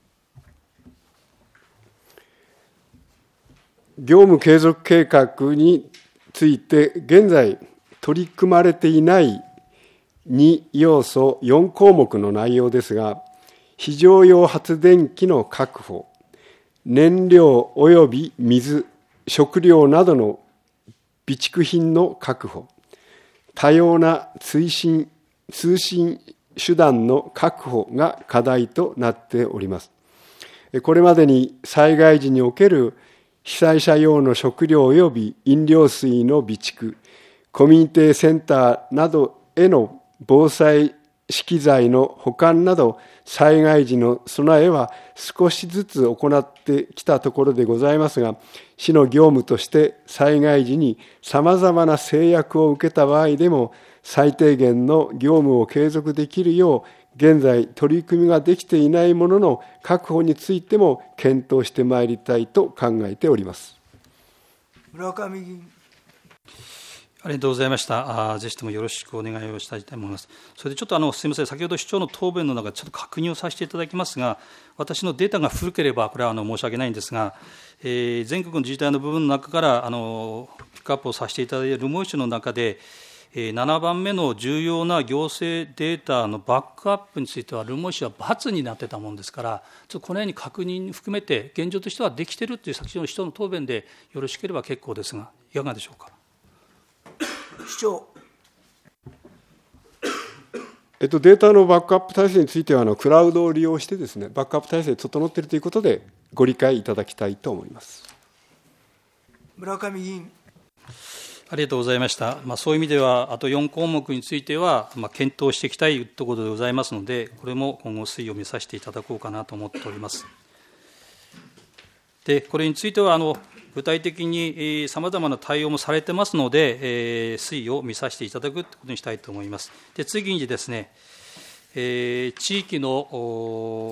業務継続計画について現在取り組まれていない2要素4項目の内容ですが、非常用発電機の確保、燃料及び水、食料などの備蓄品の確保、多様な通信手段の確保が課題となっております。これまでに災害時における被災者用の食料及び飲料水の備蓄、コミュニティセンターなどへの防災資機材の保管など、災害時の備えは少しずつ行ってきたところでございますが、市の業務として災害時にさまざまな制約を受けた場合でも、最低限の業務を継続できるよう、現在取り組みができていないものの確保についても検討してまいりたいと考えております。 村上議員。 ありがとうございました。ぜひともよろしくお願いをしたいと思います。それでちょっとすみません、先ほど市長の答弁の中でちょっと確認をさせていただきますが、私のデータが古ければこれは申し訳ないんですが、全国の自治体の部分の中からピックアップをさせていただいている留萌市の中で、7番目の重要な行政データのバックアップについては留萌市は×になってたものですから、ちょっとこのように確認含めて現状としてはできているという先ほどの市長の答弁でよろしければ結構ですが、いかがでしょうか。 市長。 データのバックアップ体制についてはクラウドを利用してですね、バックアップ体制整っているということでご理解いただきたいと思います。 村上議員。 ありがとうございました。そういう意味では、あと4項目については、検討していきたいところでございますので、これも今後、推移を見させていただこうかなと思っております。で、これについては、具体的にさまざまな対応もされてますので、推移を見させていただくということにしたいと思います。で、次にですね、地域の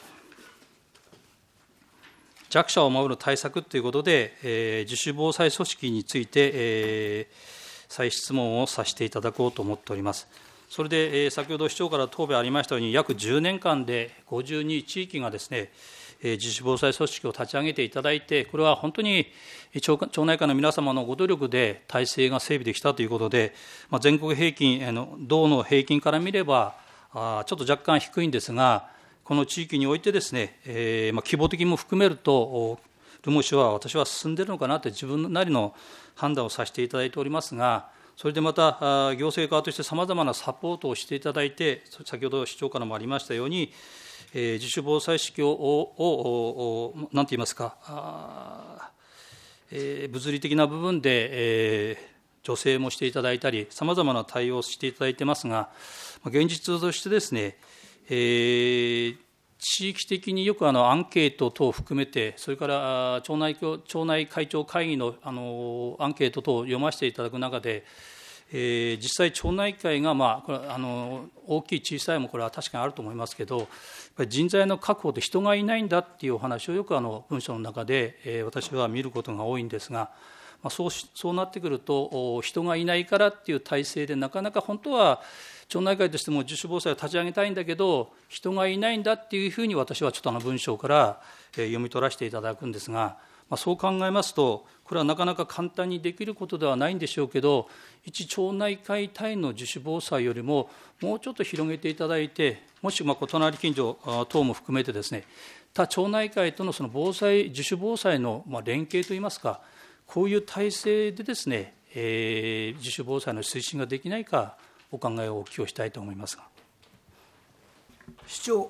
弱者を守る対策ということで、自主防災組織について、再質問をさせていただこうと思っております。それで、先ほど市長から答弁ありましたように、約10年間で52地域がですね、自主防災組織を立ち上げていただいて、これは本当に町内会の皆様のご努力で体制が整備できたということで、全国平均、道の平均から見れば、ちょっと若干低いんですが、この地域においてですね、規模的も含めると、留萌市は私は進んでいるのかなと自分なりの判断をさせていただいておりますが、それでまた行政側としてさまざまなサポートをしていただいて、先ほど市長からもありましたように、自主防災指揮を何と言いますか、物理的な部分で、助成もしていただいたり、さまざまな対応をしていただいていますが、現実としてですね、地域的によくアンケート等を含めて、それから町内会長会議のアンケート等を読ませていただく中で、実際、町内会が、これ大きい、小さいもこれは確かにあると思いますけど、やっぱり人材の確保で人がいないんだっていうお話をよく文書の中で、私は見ることが多いんですが、そうなってくると、人がいないからっていう体制で、なかなか本当は町内会としても自主防災を立ち上げたいんだけど、人がいないんだっていうふうに私はちょっと文章から読み取らせていただくんですが、そう考えますと、これはなかなか簡単にできることではないんでしょうけど、一町内会単位の自主防災よりももうちょっと広げていただいて、もし隣近所等も含めてですね、他町内会とのその自主防災の連携といいますか、こういう体制でですね、自主防災の推進ができないか、お考えをお聞きをしたいと思いますが。 市長。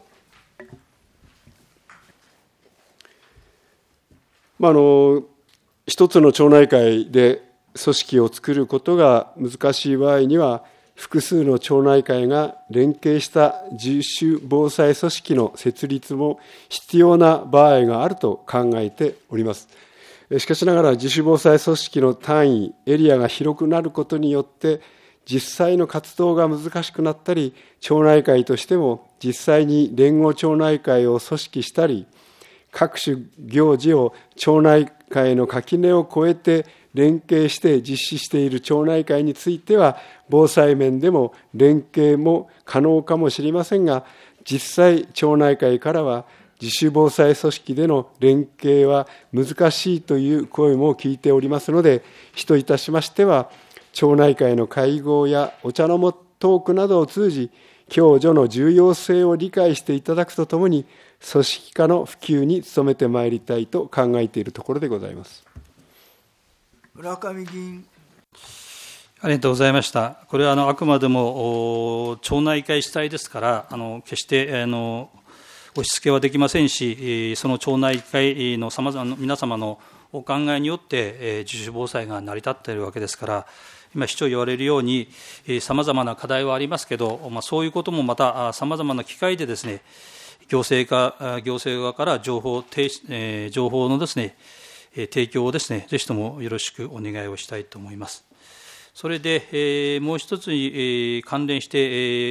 一つの町内会で組織を作ることが難しい場合には、複数の町内会が連携した自主防災組織の設立も必要な場合があると考えております。しかしながら、自主防災組織の単位、エリアが広くなることによって、実際の活動が難しくなったり、町内会としても実際に連合町内会を組織したり、各種行事を町内会の垣根を越えて連携して実施している町内会については、防災面でも連携も可能かもしれませんが、実際町内会からは自主防災組織での連携は難しいという声も聞いておりますので、市といたしましては、町内会の会合やお茶の間トークなどを通じ、共助の重要性を理解していただくとともに、組織化の普及に努めてまいりたいと考えているところでございます。 村上議員。 ありがとうございました。これはあくまでも町内会主体ですから、決して押し付けはできませんし、その町内会のさまざまな皆様のお考えによって自主防災が成り立っているわけですから、今、市長言われるように、さまざまな課題はありますけど、そういうこともまたさまざまな機会でですね、行政側から情報のですね、提供をですね、ぜひともよろしくお願いをしたいと思います。それで、もう一つに関連して、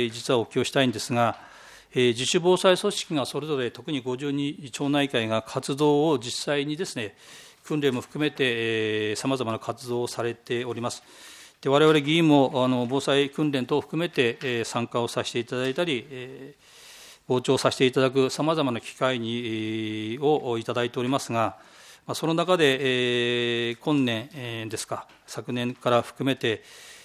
実はお聞きをしたいんですが、自主防災組織がそれぞれ特に52町内会が活動を実際にですね、 訓練も含めてさまざまな活動をされております。で我々議員も防災訓練等を含めて参加をさせていただいたり、傍聴させていただくさまざまな機会をいただいておりますが、その中で今年ですか、昨年から含めて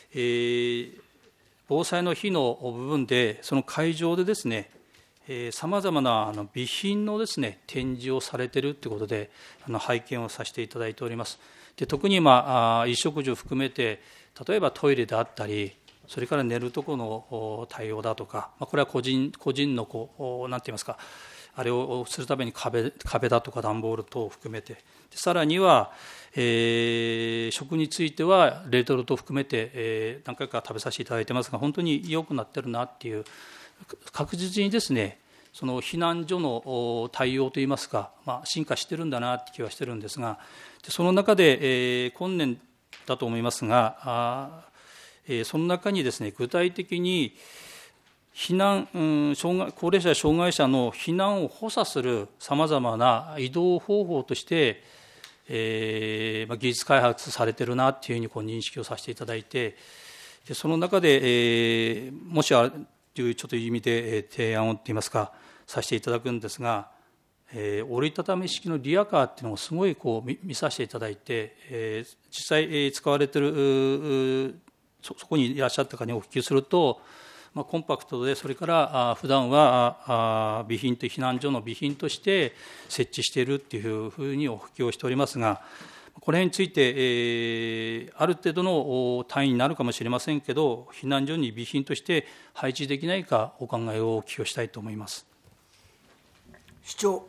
防災の日の部分でその会場でですね、さまざまな備品のですね展示をされているということで拝見をさせていただいております。で特に衣食住を含めて、例えばトイレであったり、それから寝るところの対応だとか、これは個人のなんて言いますか、あれをするために壁だとか段ボール等を含めて、さらには、食についてはレトルトを含めて、何回か食べさせていただいてますが、本当に良くなってるなっていう、確実にですね、その避難所の対応といいますか、進化してるんだなって気はしてるんですが、その中で、今年だと思いますが、その中にですね、具体的に避難、高齢者や障害者の避難を補佐するさまざまな移動方法として、技術開発されているなというふうに認識をさせていただいて、でその中で、もしあるというちょっと意味で提案をといいますかさせていただくんですが、折りたたみ式のリアカーっていうのをすごい見させていただいて、実際使われているそこにいらっしゃった方にお聞きすると、コンパクトで、それから普段は備品と避難所の備品として設置しているっていうふうにお聞きをしておりますが、これについて、ある程度の単位になるかもしれませんけど、避難所に備品として配置できないかお考えをお聞きをしたいと思います。 市長。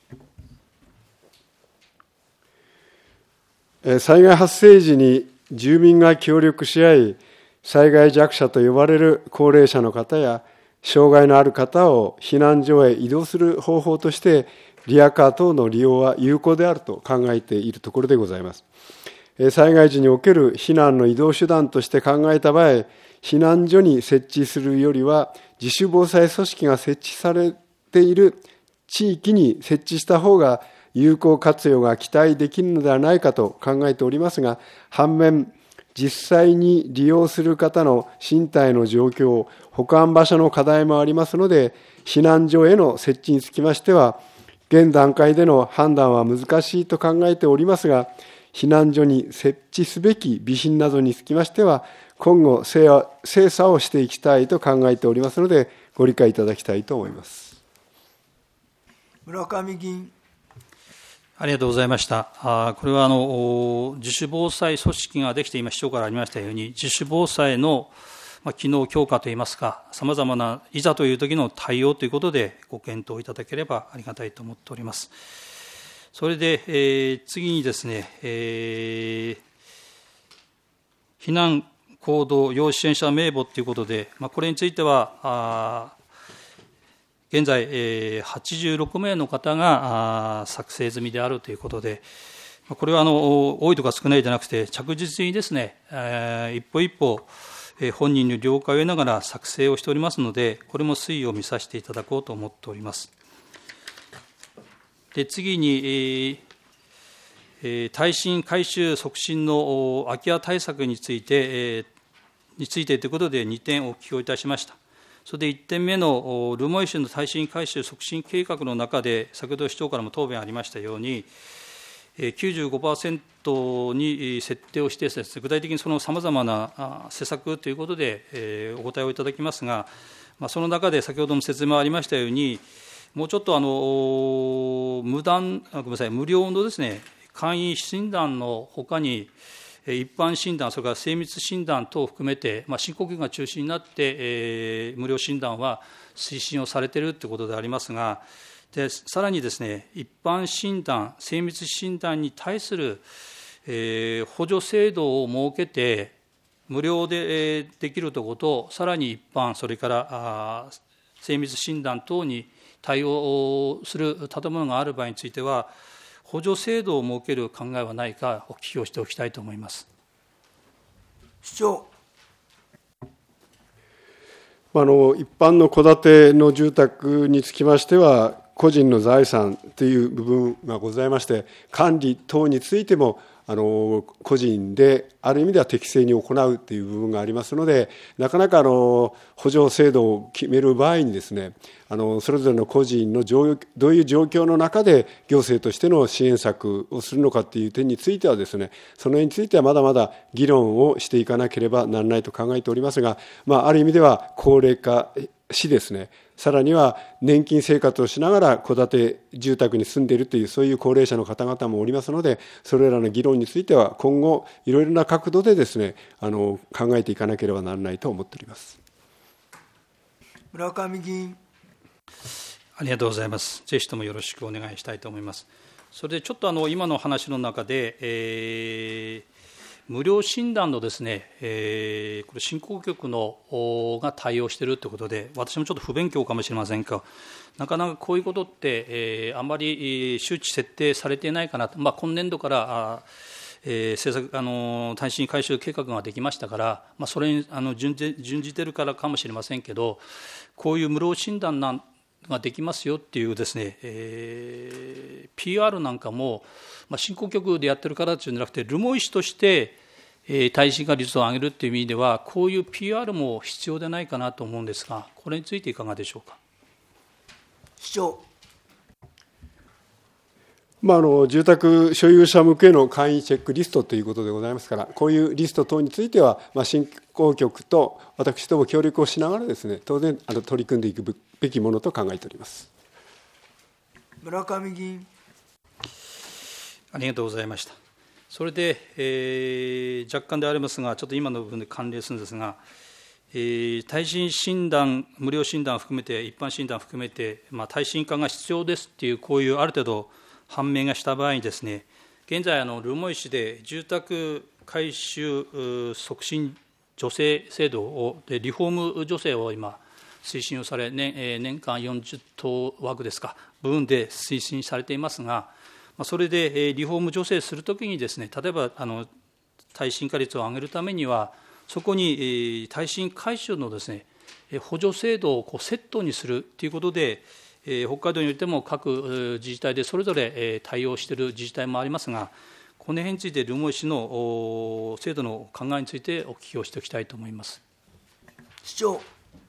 災害発生時に住民が協力し合い、災害弱者と呼ばれる高齢者の方や障害のある方を避難所へ移動する方法として、リアカー等の利用は有効であると考えているところでございます。災害時における避難の移動手段として考えた場合、避難所に設置するよりは、自主防災組織が設置されている地域に設置した方が有効活用が期待できるのではないかと考えておりますが、反面、実際に利用する方の身体の状況、保管場所の課題もありますので、避難所への設置につきましては、現段階での判断は難しいと考えておりますが、避難所に設置すべき備品などにつきましては、今後精査をしていきたいと考えておりますので、ご理解いただきたいと思います。 村上議員。 ありがとうございました。これは自主防災組織ができて、今、市長からありましたように、自主防災の機能強化といいますか、さまざまないざという時の対応ということでご検討いただければありがたいと思っております。それで、次にですね、避難行動要支援者名簿ということで、これについては、現在、86名の方が作成済みであるということで、これは多いとか少ないじゃなくて、着実にですね、一歩一歩、本人の了解を得ながら作成をしておりますので、これも推移を見させていただこうと思っております。で次に、耐震改修促進の空き家対策についてということで2点お聞きをいたしました。それで1点目の留萌市の耐震改修促進計画の中で、先ほど市長からも答弁ありましたように、95% に設定をして、具体的にそのさまざまな施策ということでお答えをいただきますが、その中で先ほども説明ありましたように、もうちょっと無料のですね、簡易診断のほかに、一般診断、それから精密診断等を含めて、申告が中心になって、無料診断は推進をされているということでありますが、でさらにですね、一般診断、精密診断に対する、補助制度を設けて、無料でできるところと、さらに一般、それから精密診断等に対応する建物がある場合については、補助制度を設ける考えはないか、お聞きをしておきたいと思います。 市長。 一般の戸建ての住宅につきましては、 個人の財産という部分がございまして、管理等についても個人である意味では適正に行うという部分がありますので、なかなか補助制度を決める場合にですね、それぞれの個人のどういう状況の中で行政としての支援策をするのかという点についてはですね、その辺についてはまだまだ議論をしていかなければならないと考えておりますが、ある意味では高齢化しですね、さらには年金生活をしながら戸建て住宅に住んでいるという、そういう高齢者の方々もおりますので、それらの議論については今後いろいろな角度でですね、考えていかなければならないと思っております。 村上議員。 ありがとうございます。ぜひともよろしくお願いしたいと思います。それでちょっと今の話の中で、無料診断のですね、これ振興局が対応しているということで、私もちょっと不勉強かもしれませんが、なかなかこういうことって、あまり周知設定されていないかなと、今年度から政策耐震改修計画ができましたから、それに準じているからかもしれませんけど、こういう無料診断ができますよっていうですね、PR なんかも、振興局でやってるからというんじゃなくて、留萌市として耐震化率を上げるという意味では、こういう PR も必要でないかなと思うんですが、これについていかがでしょうか。 市長。 住宅所有者向けの簡易チェックリストということでございますから、こういうリスト等については、振興局と私とも協力をしながらですね、当然取り組んでいくべきものと考えております。 村上議員。 ありがとうございました。それで、若干でありますが、ちょっと今の部分で関連するんですが、耐震診断、無料診断を含めて、一般診断を含めて、耐震化が必要ですっていう、こういうある程度判明がした場合にですね、現在留萌市で住宅改修促進助成制度でリフォーム助成を今推進をされ、年間40棟枠ですか、部分で推進されていますが、それでリフォーム助成するときにですね、例えば耐震化率を上げるためには、そこに耐震改修のですね、補助制度をセットにするということで、北海道においても各自治体でそれぞれ対応している自治体もありますが、この辺について留萌市の制度の考えについてお聞きをしておきたいと思います。 市長。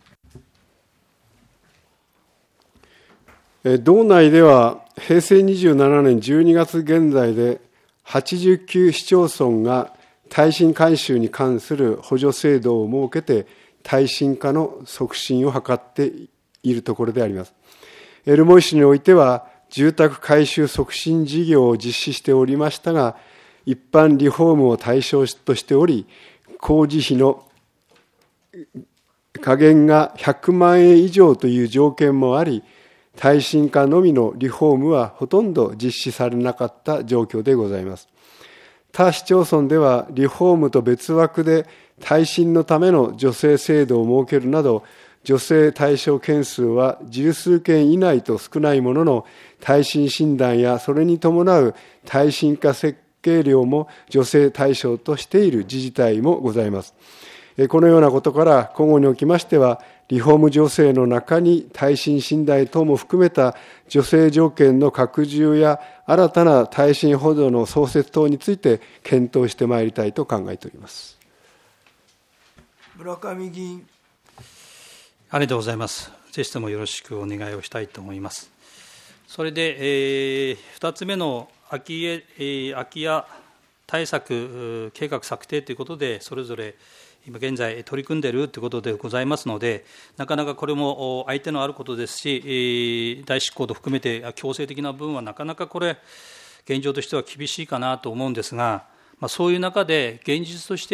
道内では平成27年12月現在で89市町村が耐震改修に関する補助制度を設けて耐震化の促進を図っているところであります。留萌市においては住宅改修促進事業を実施しておりましたが、一般リフォームを対象としており、工事費の下限が100万円以上という条件もあり、耐震化のみのリフォームはほとんど実施されなかった状況でございます。他市町村ではリフォームと別枠で耐震のための助成制度を設けるなど、助成対象件数は十数件以内と少ないものの、耐震診断やそれに伴う耐震化設計料も助成対象としている自治体もございます。このようなことから今後におきましては、リフォーム助成の中に耐震診断等も含めた助成条件の拡充や新たな耐震補助の創設等について検討してまいりたいと考えております。 村上議員。 ありがとうございます。ぜひともよろしくお願いをしたいと思います。それで、2つ目の空き家対策計画策定ということで、それぞれ今現在取り組んでいるということでございますので、なかなかこれも相手のあることですし、代執行と含めて強制的な部分はなかなかこれ現状としては厳しいかなと思うんですが、そういう中で現実として、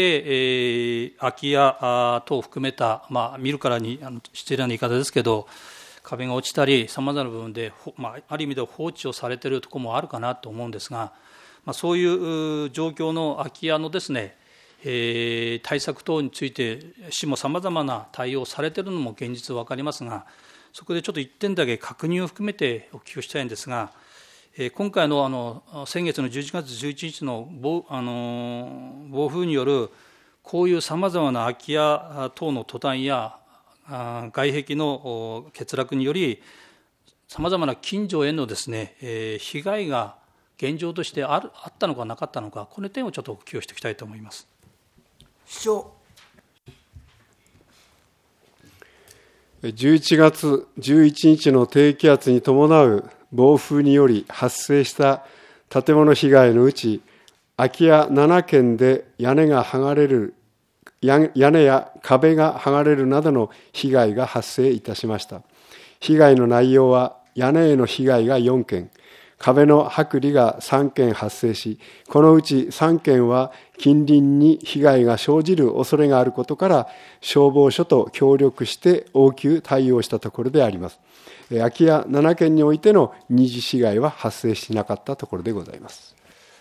空き家等を含めた、見るからに失礼な言い方ですけど、壁が落ちたりさまざまな部分で、ある意味で放置をされているところもあるかなと思うんですが、そういう状況の空き家のですね、対策等について市もさまざまな対応をされているのも現実分かりますが、そこでちょっと1点だけ確認を含めてお聞きをしたいんですが、今回の先月の11月11日の暴風によるこういうさまざまな空き家等のトタンや外壁の欠落により、 さまざまな近所へのですね、被害が現状としてあったのかなかったのか、この点をちょっとお聞きをしておきたいと思います。 市長。 11月11日の低気圧に伴う暴風により発生した建物被害のうち、空き家7軒で屋根や壁が剥がれるなどの被害が発生いたしました。被害の内容は、屋根への被害が4件、壁の剥離が3件発生し、このうち3件は近隣に被害が生じる恐れがあることから、消防署と協力して応急対応したところであります。空き家7件においての二次被害は発生しなかったところでございます。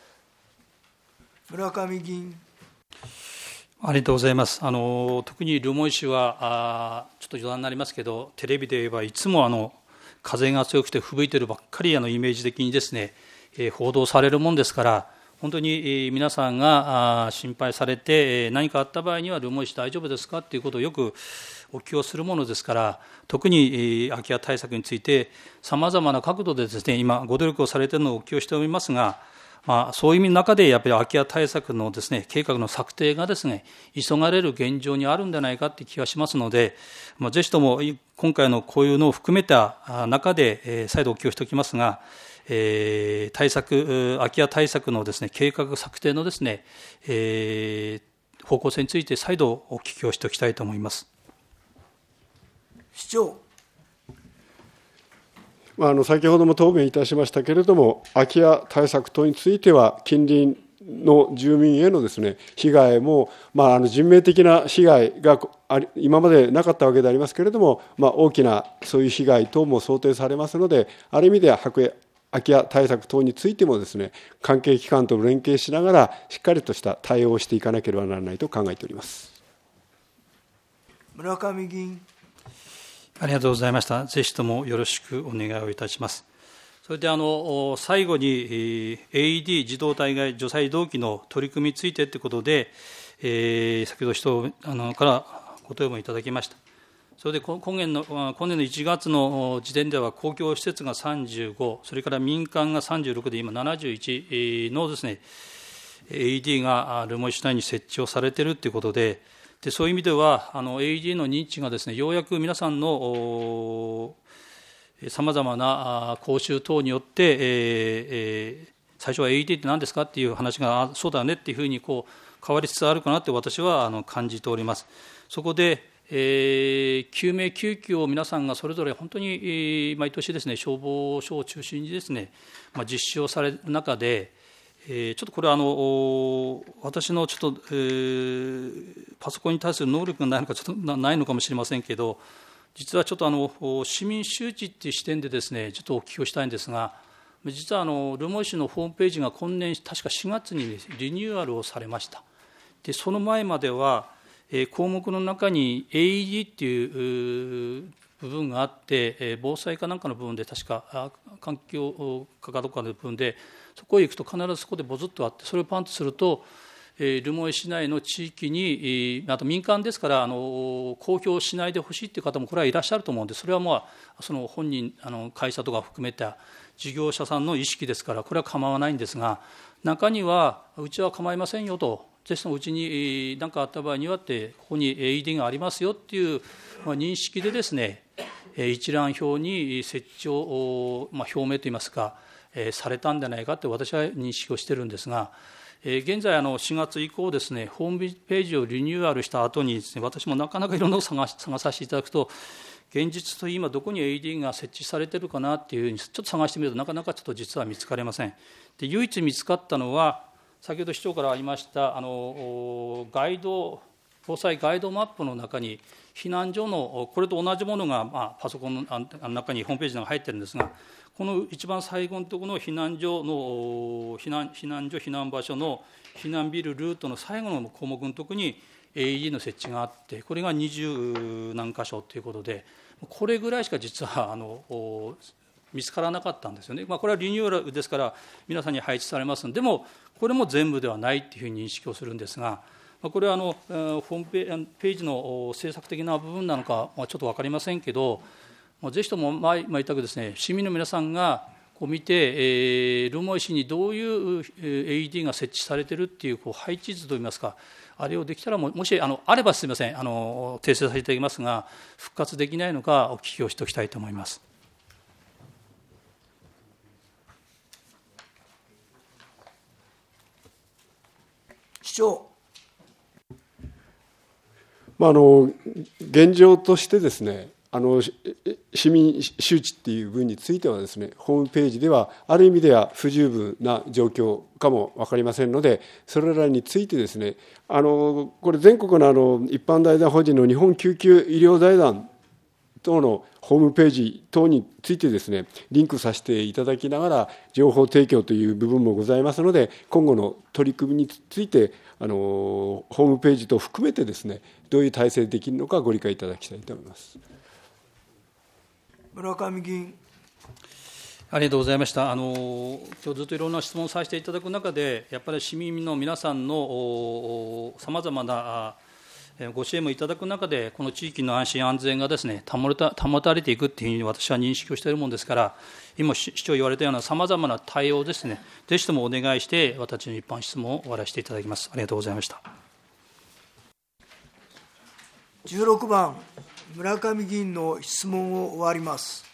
村上議員。 ありがとうございます。特に留萌市はちょっと余談になりますけど、テレビで言えばいつも風が強くて吹雪いてるばっかりイメージ的にですね、報道されるもんですから、本当に皆さんが心配されて、何かあった場合には留萌市大丈夫ですかということをよくお聞きをするものですから、特に空き家対策についてさまざまな角度でですね、今ご努力をされているのをお聞きをしておりますが、そういう意味の中でやっぱり空き家対策のですね、計画の策定がですね、急がれる現状にあるんじゃないかという気がしますので、ぜひとも今回のこういうのを含めた中で再度お聞きをしておきますが、空き家対策のですね、計画策定のですね、方向性について再度お聞きをしておきたいと思います。 市長。 先ほども答弁いたしましたけれども、空き家対策等については、近隣の住民へのですね、被害も、人命的な被害が今までなかったわけでありますけれども、大きなそういう被害等も想定されますので、ある意味では空き家対策等についてもですね、関係機関と連携しながら、しっかりとした対応をしていかなければならないと考えております。 村上議員。 ありがとうございました。ぜひともよろしくお願いをいたします。それで最後に AED 自動体外除細動器の取り組みについてということで、先ほど人からご答弁いただきました。それで今年の1月の時点では公共施設が35、それから民間が36で今71のですね、AED が留萌市内に設置をされているということで、そういう意味ではAED の認知がですね、ようやく皆さんのさまざまな講習等によって、最初は AED って何ですかっていう話がそうだねっていうふうに変わりつつあるかなって私は感じております。そこで、救命救急を皆さんがそれぞれ本当に毎年ですね、消防署を中心にですね、実施をされる中で、ちょっとこれは私のちょっと、パソコンに対する能力がないのかちょっとないのかもしれませんけど、実はちょっと市民周知っていう視点でですね、ちょっとお聞きをしたいんですが、実は留萌市のホームページが今年確か4月に、リニューアルをされました。でその前までは項目の中に AED っていう部分があって、防災かなんかの部分で確か環境かどこかの部分でそこへ行くと必ずそこでボズッとあって、それをパンとすると留萌市内の地域に、あと民間ですから公表しないでほしいという方もこれはいらっしゃると思うんで、それはその本人会社とか含めた事業者さんの意識ですから、これは構わないんですが、中にはうちは構いませんよと、ぜひともうちに何かあった場合にはってここに AED がありますよっていう認識でですね、一覧表に設置を表明といいますかされたんじゃないかって私は認識をしているんですが、現在4月以降ですね、ホームページをリニューアルした後にですね、私もなかなかいろんなのを探させていただくと、現実と今どこに AED が設置されているかなっていうふうにちょっと探してみるとなかなかちょっと実は見つかれません。で唯一見つかったのは先ほど市長からありました防災ガイドマップの中に避難所のこれと同じものがパソコンの中にホームページの中に入ってるんですが、この一番最後のところの避難場所の避難ビルルートの最後の項目のところに AED の設置があって、これが20何箇所ということで、これぐらいしか実は見つからなかったんですよね。これはリニューアルですから皆さんに配置されますので、でもこれも全部ではないというふうに認識をするんですが、これはホームページの制作的な部分なのかちょっと分かりませんけど、 ぜひとも前言ったくですね、市民の皆さんがこう見て、留萌市にどういう AED が設置されているっていう配置図といいますか、あれをできたらもしあればすみません、訂正させていただきますが、復活できないのかお聞きをしておきたいと思います。 市長。 現状としてですね、市民周知っていう分についてはですね、ホームページではある意味では不十分な状況かも分かりませんので、それらについてですね、これ全国の一般財団法人の日本救急医療財団等のホームページ等についてですね、リンクさせていただきながら情報提供という部分もございますので、今後の取り組みについてホームページ等含めてですね、どういう体制できるのかご理解いただきたいと思います。 村上議員。 ありがとうございました。今日ずっといろんな質問をさせていただく中で、やっぱり市民の皆さんのさまざまなご支援もいただく中で、この地域の安心安全がですね、保たれていくというふうに私は認識をしているものですから、今市長言われたようなさまざまな対応をですね、ぜひともお願いして、私の一般質問を終わらせていただきます。ありがとうございました。 16番、村上議員の質問を終わります。